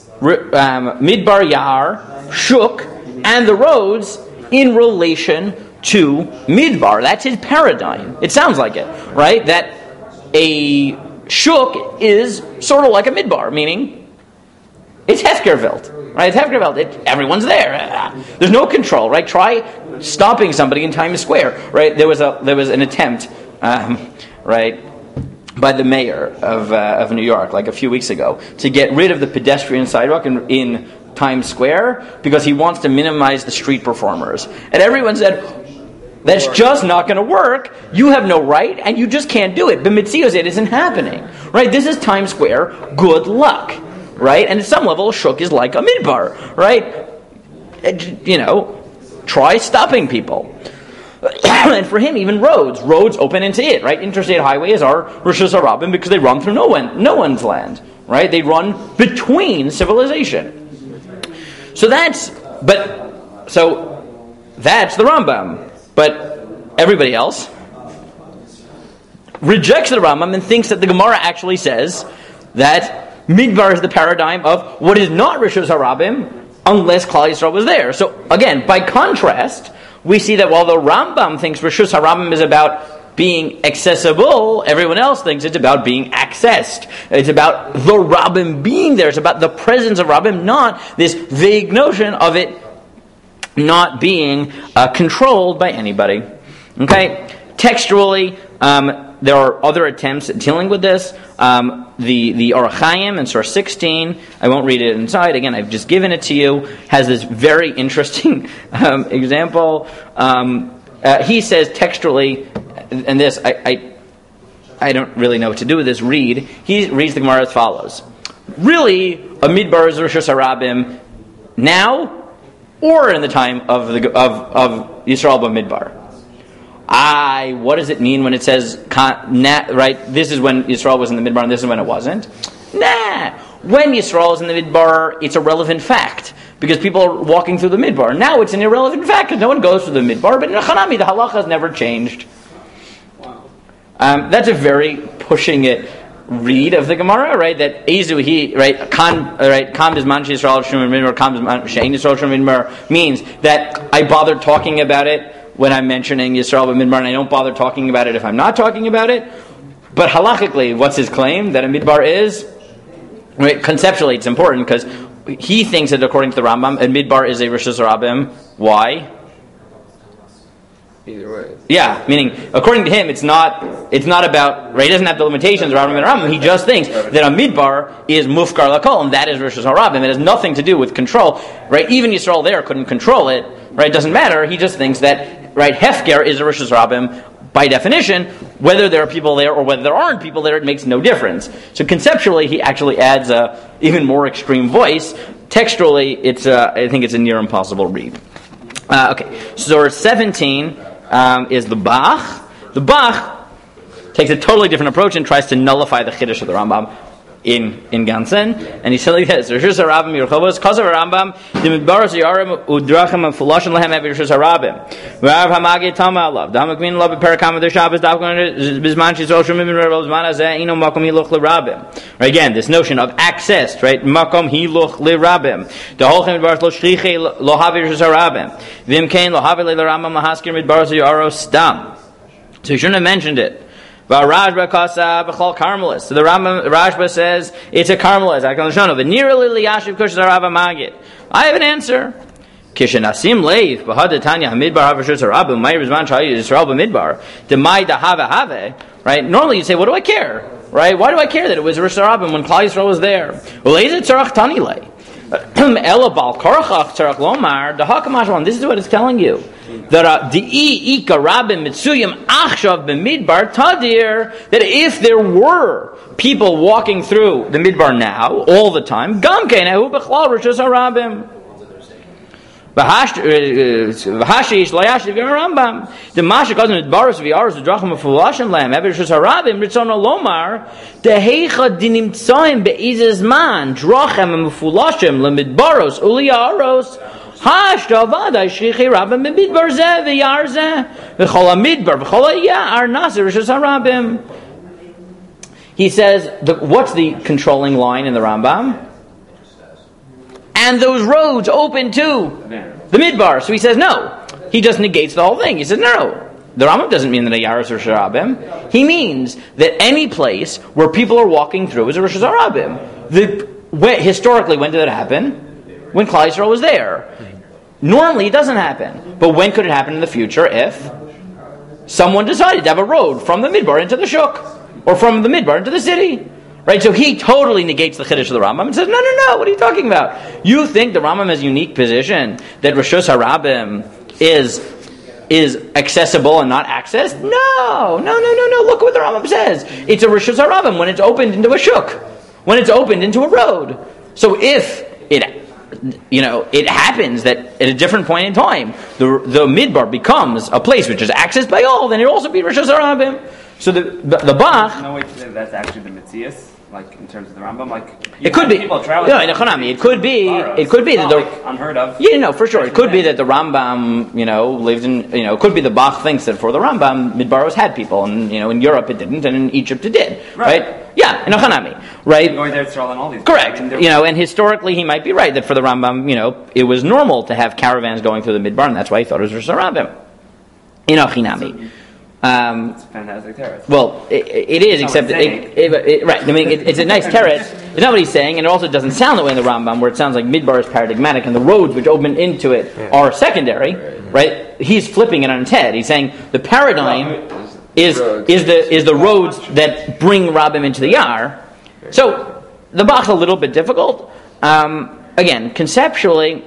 Midbar Ya'ar, Shuk, and the roads in relation to Midbar. That's his paradigm. It sounds like it, right? That a Shuk is sort of like a Midbar, meaning it's Hefkerveld, right? It's Hefkerveld. Everyone's there. There's no control, right? Try stopping somebody in Times Square, right? There was an attempt, right, by the mayor of New York, like a few weeks ago, to get rid of the pedestrian sidewalk in Times Square because he wants to minimize the street performers. And everyone said, that's just not going to work. You have no right, and you just can't do it. B'mitzios, it isn't happening. Right? This is Times Square. Good luck. Right? And at some level, Shuk is like a midbar. Right? Try stopping people. And for him, even roads open into it. Right? Interstate highways are Rishus Harabim because they run through no one's land. Right? They run between civilization. So that's the Rambam. But everybody else rejects the Rambam and thinks that the Gemara actually says that Midbar is the paradigm of what is not Rishus Harabim unless Klal Yisrael was there. So again, by contrast, we see that while the Rambam thinks Rishus Harabim is about being accessible, everyone else thinks it's about being accessed. It's about the Rabbim being there. It's about the presence of Rabbim, not this vague notion of it not being controlled by anybody. Okay? Textually, there are other attempts at dealing with this. The Orach Chaim in source 16, I won't read it inside, again, I've just given it to you, has this very interesting example. He says textually, and this, I don't really know what to do with this, he reads the Gemara as follows. Really, a Midbar is Rishus Harabim now, or in the time of Yisrael B'Midbar. What does it mean when it says, right, this is when Yisrael was in the Midbar and this is when it wasn't? When Yisrael is in the Midbar, it's a relevant fact, because people are walking through the Midbar. Now it's an irrelevant fact, because no one goes through the Midbar, but in Hanami, the halacha has never changed. That's a very pushing it read of the Gemara, right? That Ezu he, right? Kam Bisman Yisrael Shum Midbar, Kam Bisman Shein Yisrael Shum Midbar means that I bother talking about it when I'm mentioning Yisrael B'Midbar, and I don't bother talking about it if I'm not talking about it. But halachically, what's his claim? That a Midbar is, right, conceptually it's important, because he thinks that according to the Rambam, a Midbar is a Rishus Harabim. Why? Either way. Yeah, meaning, according to him, it's not about, right, he doesn't have the limitations around Rambam, he just thinks that a Midbar is Mufkar Lakol, and that is Rishus Harabim. It has nothing to do with control, right? Even Yisrael there couldn't control it, right? It doesn't matter, he just thinks that, right, Hefker is a Rishus Harabim. By definition, whether there are people there or whether there aren't people there, it makes no difference. So conceptually, he actually adds a even more extreme voice. Textually, I think it's a near impossible read. Okay, so 17 is the Bach. The Bach takes a totally different approach and tries to nullify the Chiddush of the Rambam in Gansen, and he said like this: Rishus Harabim Yerchovos Kasav Rambam the Midbaros Yarim Udrachim and Fulashim Lehem Ev Rishus Harabim Rav Hamagi Tama Alav Damak Min Love Perakam the Shabbos Davkon Bisman Shizol Shemim Rav Zman Azeh Ino Makom Hiluch LeRabim. Again, this notion of access, right? Makom Hiluch LeRabim. The Holchem Midbaros Lo Shriche Lo Havi Rishus Harabim Vim Kain Lo Havi LeRambam Lahaskir Midbaros Yaros Stam. So you shouldn't have mentioned it. So the Rashba says it's a Carmelist. I have an answer. Right? Normally you say, what do I care? Right? Why do I care that it was Rosh Hashanah when Klal Yisrael was there? This is what it's telling you. That if there were people walking through the Midbar now, all the time, V'hashish layashiv Rambam. The masha goes in Midbaros v'yaros v'drachim v'fulashim lehem. Ever Rishus Harabim Ritzono Lomar Deheicha dinimtsoim be'izizman drachem v'fulashim lemidbaros uliyaros hashda v'aday shrichi Rabim b'midbar zeh v'yar zeh v'chol ha'midbar v'chol ha'yar nasir Rishus Harabim. He says, what's the controlling line in the Rambam? And those roads open to the Midbar. So he says no. He just negates the whole thing. He says no. The Rambam doesn't mean that a Yaros Rosh Hashanah. He means that any place where people are walking through is a Rosh Hashanah. Historically, when did it happen? When Klal Yisrael was there. Normally, it doesn't happen. But when could it happen in the future? If someone decided to have a road from the Midbar into the Shuk, or from the Midbar into the city. Right, so he totally negates the Chiddush of the Rambam and says, no, what are you talking about? You think the Rambam has a unique position that Rishus Harabim is accessible and not accessed? No. Look what the Rambam says. It's a Rishus Harabim when it's opened into a shuk, when it's opened into a road. So if it happens that at a different point in time, the Midbar becomes a place which is accessed by all, then it also be Rishus Harabim. So the Bach. No way to say that's actually the Metzias, like in terms of the Rambam, like it could be. People traveling. No, in Hanami, it could be. It could be that unheard of. Yeah, no, for sure. It could be that the Rambam, lived in. It could be the Bach thinks that for the Rambam, Midbaros had people, and in Europe it didn't, and in Egypt it did. Right? Yeah, in Hanami, right? Going there, Israel, and all these. Correct. And historically he might be right that for the Rambam, it was normal to have caravans going through the Midbar, and that's why he thought it was Rosh Hashanah. In Achinami. It's a fantastic teretz. Well, it is, except right. I mean, it's a nice teretz. It's not what he's saying, and it also doesn't sound that way in the Rambam, where it sounds like Midbar is paradigmatic and the roads which open into it are secondary. Right? He's flipping it on its head. He's saying the paradigm. is the roads that bring Rabbim into the Yar. So the Bach's a little bit difficult. Again, conceptually,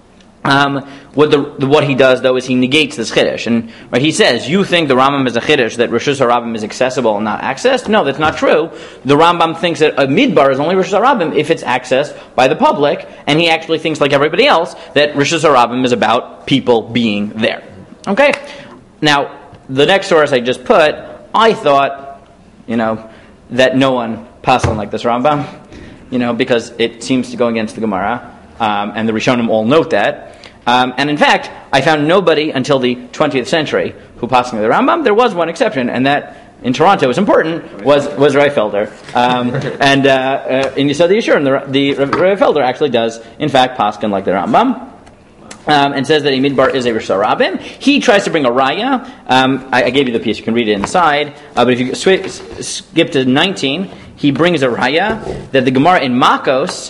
what he does though is he negates this chiddush, and right, he says, you think the Rambam is a chiddush that Rishus HaRabim is accessible and not accessed? No, that's not true. The Rambam thinks that a midbar is only Rishus HaRabim if it's accessed by the public, and he actually thinks, like everybody else, that Rishus HaRabim is about people being there. Okay? Now, the next source I just put, I thought, that no one passed on like this Rambam, because it seems to go against the Gemara, and the Rishonim all note that. And in fact, I found nobody until the 20th century who passed on the Rambam. There was one exception, and that in Toronto was important, was Reifelder. And in Yesod Yeshurun, the Reifelder actually does, in fact, pass on like the Rambam. And says that a midbar is a Rishus HaRabim. He tries to bring a raya. I gave you the piece; you can read it inside. But if you skip to 19, he brings a raya that the Gemara in Makos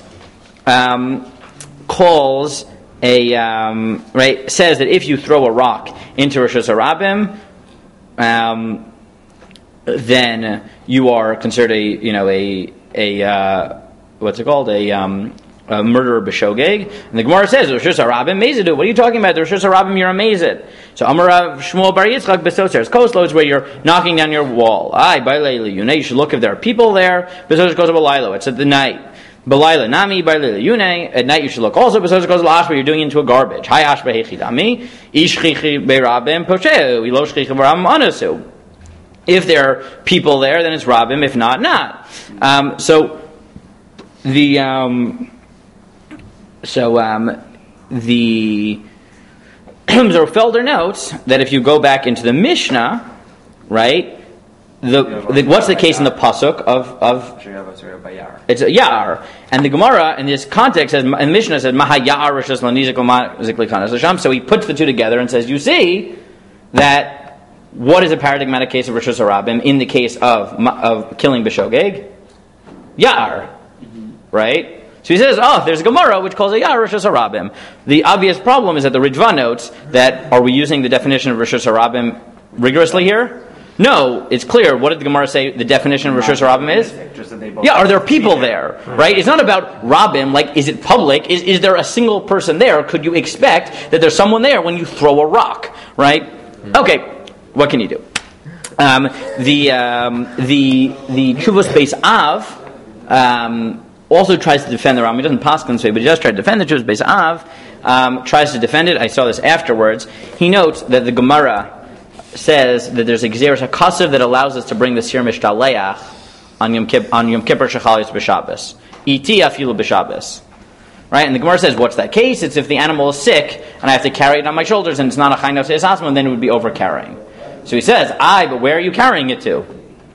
calls says that if you throw a rock into Rishus HaRabim, then you are considered a murderer b'shogeg. And the Gemara says, Rishus HaRabim mezidu. What are you talking about? The Rishus HaRabim, you're amazed. So Amarav Shmuel Bar Yitzchak Besotzers. Koslo is where you're knocking down your wall. You should look if there are people there. Besotzers goes Balaylo. It's at the night. Balayla Nami Balayla Yune. At night you should look also. Besotzers goes Lash where you're doing into a garbage. Hi Ashba Hechidami. Ishchichi Beirabim Posheu. Iloshchichi Beirabim Anasu. If there are people there, then it's Rabim. If not, not. The Felder notes that if you go back into the Mishnah, right, what's the case in the pasuk of it's a Yar, and the Gemara in this context says, and Mishnah says Maha Yar Rishus Lanizik Ziklikan Hasham. So he puts the two together and says, you see that what is a paradigmatic case of Rishus HaRabim in the case of killing b'shogeg? Yar, right? So he says, there's a Gemara which calls a Yar Rishus HaRabim. The obvious problem is that the Ritva notes that, are we using the definition of Rishus HaRabim rigorously here? No, it's clear. What did the Gemara say the definition of Rishus HaRabim is? Are there people there? Right? It's not about Rabim, like, is it public? Is there a single person there? Could you expect that there's someone there when you throw a rock? Right? Okay, what can you do? The Chuvos Beis Av, also tries to defend the Rambam. He doesn't paskin this way, but he does try to defend the Chuvos Beis Av. Tries to defend it. I saw this afterwards. He notes that the Gemara says that there's a Gzeres HaKasav that allows us to bring the Sir Mishtaleach on Yom Kippur Shechalis b'Shabbos. Iti afilu b'Shabbos. Right? And the Gemara says, what's that case? It's if the animal is sick and I have to carry it on my shoulders and it's not a Chayin Nafsei Asma, then it would be over-carrying. So he says, but where are you carrying it to?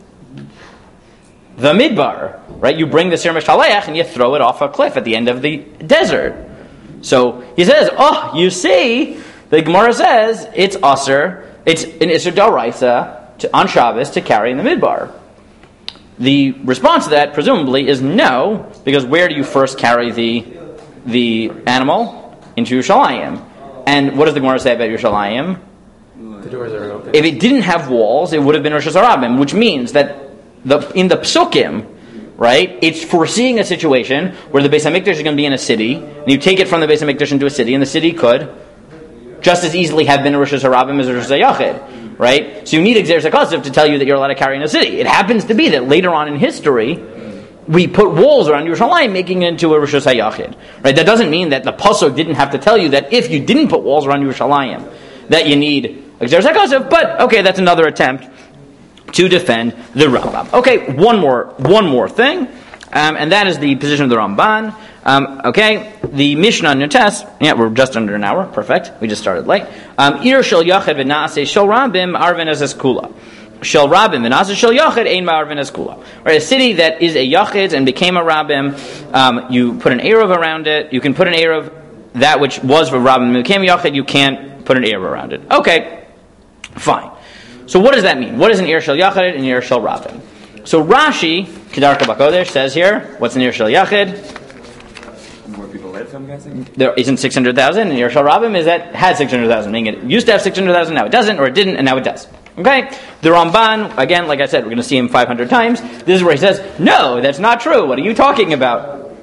The midbar, right? You bring the Sir Mishtaleach and you throw it off a cliff at the end of the desert. So he says, you see, the Gemara says it's Asr, it's an Isser D'Oraisa on Shabbos to carry in the midbar. The response to that, presumably, is no, because where do you first carry the animal? Into Yerushalayim. And what does the Gemara say about Yerushalayim? The doors are open. If it didn't have walls, it would have been Rishus HaRabim, which means that in the Psukim, right, it's foreseeing a situation where the Beis HaMikdash is going to be in a city, and you take it from the Beis HaMikdash into a city, and the city could just as easily have been a Rishus HaRabim as a Rishus HaYachid, right? So you need Gzeres HaKasav to tell you that you're allowed to carry in a city. It happens to be that later on in history, we put walls around Yerushalayim, making it into a Rishus HaYachid, right? That doesn't mean that the pasuk didn't have to tell you that if you didn't put walls around Yerushalayim, that you need Gzeres HaKasav, but okay, that's another attempt to defend the Rambam. Okay, one more thing, and that is the position of the Ramban. The Mishnah on Yotes, we're just under an hour, perfect, we just started late. Ir shel yachid v'naseh shel rabim arvin as kula. Shel rabim v'naseh shel yachid ein ma'arvin as kula. Right, a city that is a yachid and became a rabim, you put an eruv around it, you can put an eruv, that which was for rabim and became a yachid, you can't put an eruv around it. Okay, fine. So what does that mean? What is an Ir Shel Yachid and an Ir Shel Rabim? So Rashi, Kedarka Bakodesh, says here, what's an Ir Shel Yachid? More people live, I'm guessing? There isn't 600,000, and Ir Shel Rabim had 600,000. Meaning it used to have 600,000, now it doesn't, or it didn't, and now it does. Okay? The Ramban, again, like I said, we're going to see him 500 times. This is where he says, no, that's not true. What are you talking about?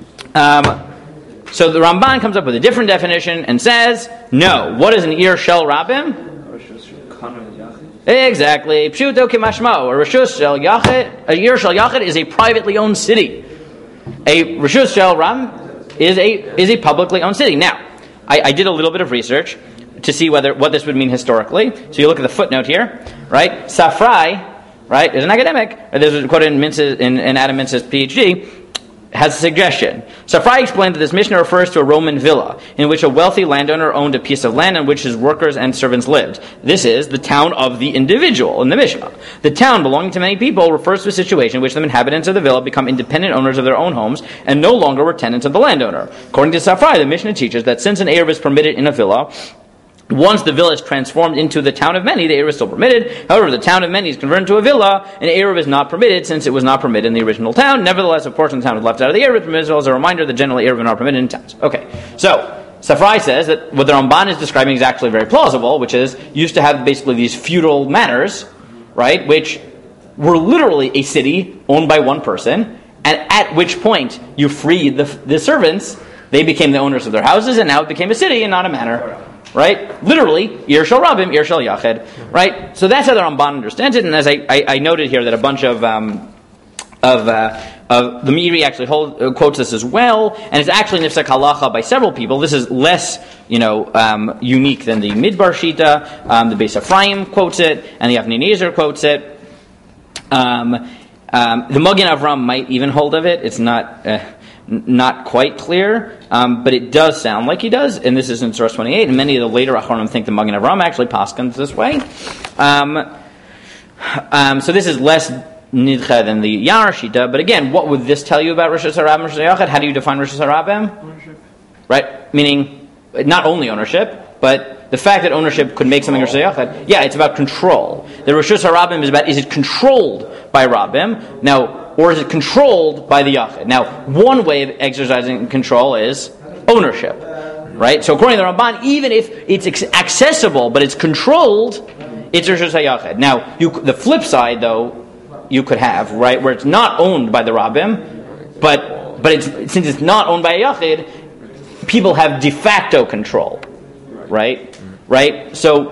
So the Ramban comes up with a different definition and says, no. What is an Ir Shel Rabim? Exactly. Pshuto Kimashmo. A Rishus Shel Yachid, a Ir Shel Yachid is a privately owned city. A Rishus Shel Ram is a publicly owned city. Now, I did a little bit of research to see what this would mean historically. So you look at the footnote here, right? Safrai, right, is an academic. This is quoted in Adam Mintz's PhD. Has a suggestion. Safrai explained that this Mishnah refers to a Roman villa in which a wealthy landowner owned a piece of land in which his workers and servants lived. This is the town of the individual in the Mishnah. The town belonging to many people refers to a situation in which the inhabitants of the villa become independent owners of their own homes and no longer were tenants of the landowner. According to Safrai, the Mishnah teaches that since an Erev is permitted in a villa, once the villa is transformed into the town of many, the Erev is still permitted. However, the town of many is converted into a villa, and Erev is not permitted since it was not permitted in the original town. Nevertheless, a portion of the town is left out of the Erev permitted as a reminder that generally Erev are not permitted in towns. Okay, so Safrai says that what the Ramban is describing is actually very plausible, which is used to have basically these feudal manors, right, which were literally a city owned by one person, and at which point you freed the servants, they became the owners of their houses, and now it became a city and not a manor. Right? Literally, Ir Shel Rabim, Ir Shel Yachid. Right? So that's how the Ramban understands it, and as I noted here that a bunch of the Meiri actually quotes this as well, and it's actually nifsak halacha by several people. This is less, unique than the Midbar Shita. The Beis Ephraim quotes it, and the Avnei Nezer quotes it. The Magen Avram might even hold of it. It's not quite clear, but it does sound like he does, and this is in source 28, and many of the later Achronim think the Magen Avram actually paskins this way. So this is less nidcha than the Yar Shita, but again, what would this tell you about Rishus HaRabim and Rishus HaYachid? How do you define Rishus HaRabim? Ownership. Right? Meaning, not only ownership, but the fact that ownership could make something Rishus HaYachid, yeah, it's about control. The Rishus HaRabim is about, is it controlled by Rabim? Now, or is it controlled by the Yachid? Now, one way of exercising control is ownership, right? So according to the Ramban, even if it's accessible but it's controlled, it's Rishus HaYachid. Now, the flip side, though, you could have, right, where it's not owned by the Rabim, but since it's not owned by a Yachid, people have de facto control, right? So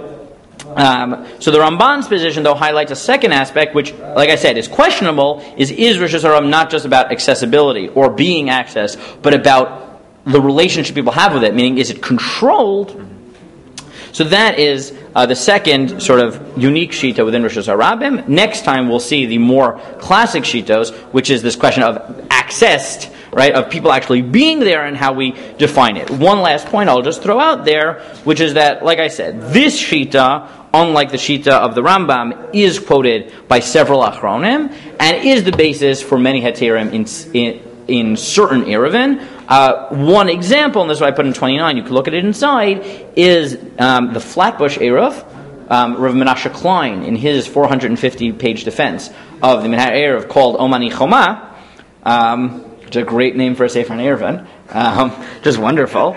the Ramban's position, though, highlights a second aspect, which, like I said, is questionable, is Rishus HaRabim not just about accessibility or being accessed, but about the relationship people have with it, meaning is it controlled? So that is the second sort of unique shita within Rishus HaRabim. Next time we'll see the more classic shitos, which is this question of accessed, right, of people actually being there and how we define it. One last point I'll just throw out there, which is that, like I said, this shita, unlike the shita of the Rambam, is quoted by several Achronim and is the basis for many heterim in certain Eruvin. One example, and this is what I put in 29, you can look at it inside, is the Flatbush Eruv. Rav Menashe Klein, in his 450-page defense of the Minhag Eruv called Omani Choma, which is a great name for a Sefer Eruvin, just wonderful.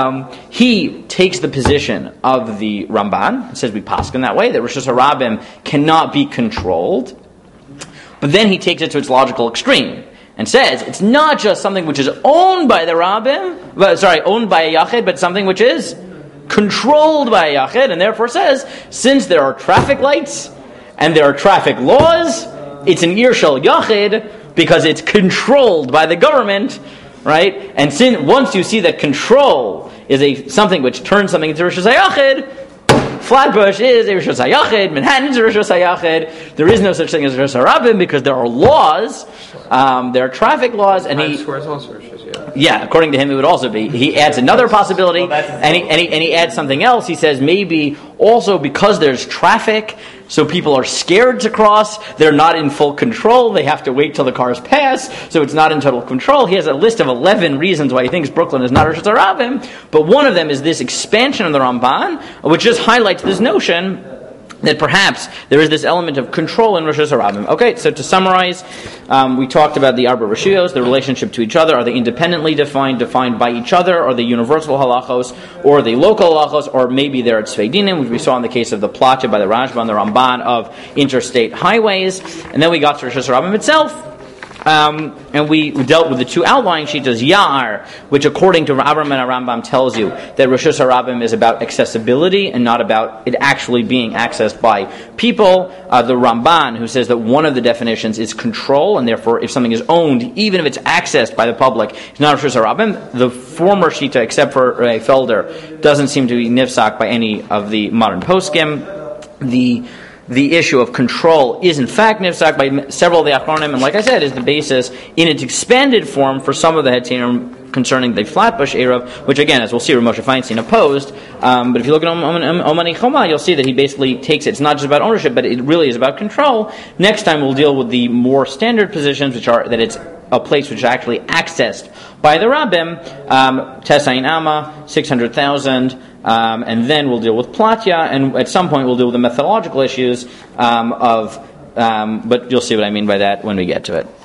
He takes the position of the Ramban, says we paskin that way, that Rishus HaRabim cannot be controlled, but then he takes it to its logical extreme and says it's not just something which is owned by the Rabim, owned by a Yachid, but something which is controlled by a Yachid, and therefore says, since there are traffic lights and there are traffic laws, it's an Ir Shel Yachid because it's controlled by the government, right? And once you see that control is something which turns something into Rishus HaYachid, Flatbush is a Rishus HaYachid, Manhattan is a Rishus HaYachid. There is no such thing as Rishus HaRabim because there are laws, there are traffic laws, and Times Square is also Rishus, yeah, according to him, it would also be. He adds another possibility, and he adds something else. He says maybe also because there's traffic, so people are scared to cross. They're not in full control. They have to wait till the cars pass, so it's not in total control. He has a list of 11 reasons why he thinks Brooklyn is not Rishus HaRabim, but one of them is this expansion of the Ramban, which just highlights this notion that perhaps there is this element of control in Rosh Hashanah. Okay, so to summarize, we talked about the Arba Rishuyos, the relationship to each other. Are they independently defined by each other? Are they universal halachos? Or are they local halachos? Or maybe they're at Tzvei Dinim, which we saw in the case of the Platya by the Rashba and the Ramban of interstate highways. And then we got to Rosh Hashanah itself. And we dealt with the two outlying shitas, Ya'ar, which according to Avraham and Rambam tells you that Rosh Hashanah is about accessibility and not about it actually being accessed by people. The Ramban, who says that one of the definitions is control, and therefore if something is owned, even if it's accessed by the public, it's not Rosh Hashanah. The former shita, except for Felder, doesn't seem to be nifsak by any of the modern poskim. The issue of control is in fact nifsak by several of the Achronim, and like I said, is the basis in its expanded form for some of the Hetzinim concerning the Flatbush Eruv, which again, as we'll see, Moshe Feinstein opposed. But if you look at Omani Choma, you'll see that he basically takes it. It's not just about ownership, but it really is about control. Next time we'll deal with the more standard positions, which are that it's a place which is actually accessed by the Rabbim, Tesayin Amma, 600,000, and then we'll deal with Platya, and at some point we'll deal with the methodological issues but you'll see what I mean by that when we get to it.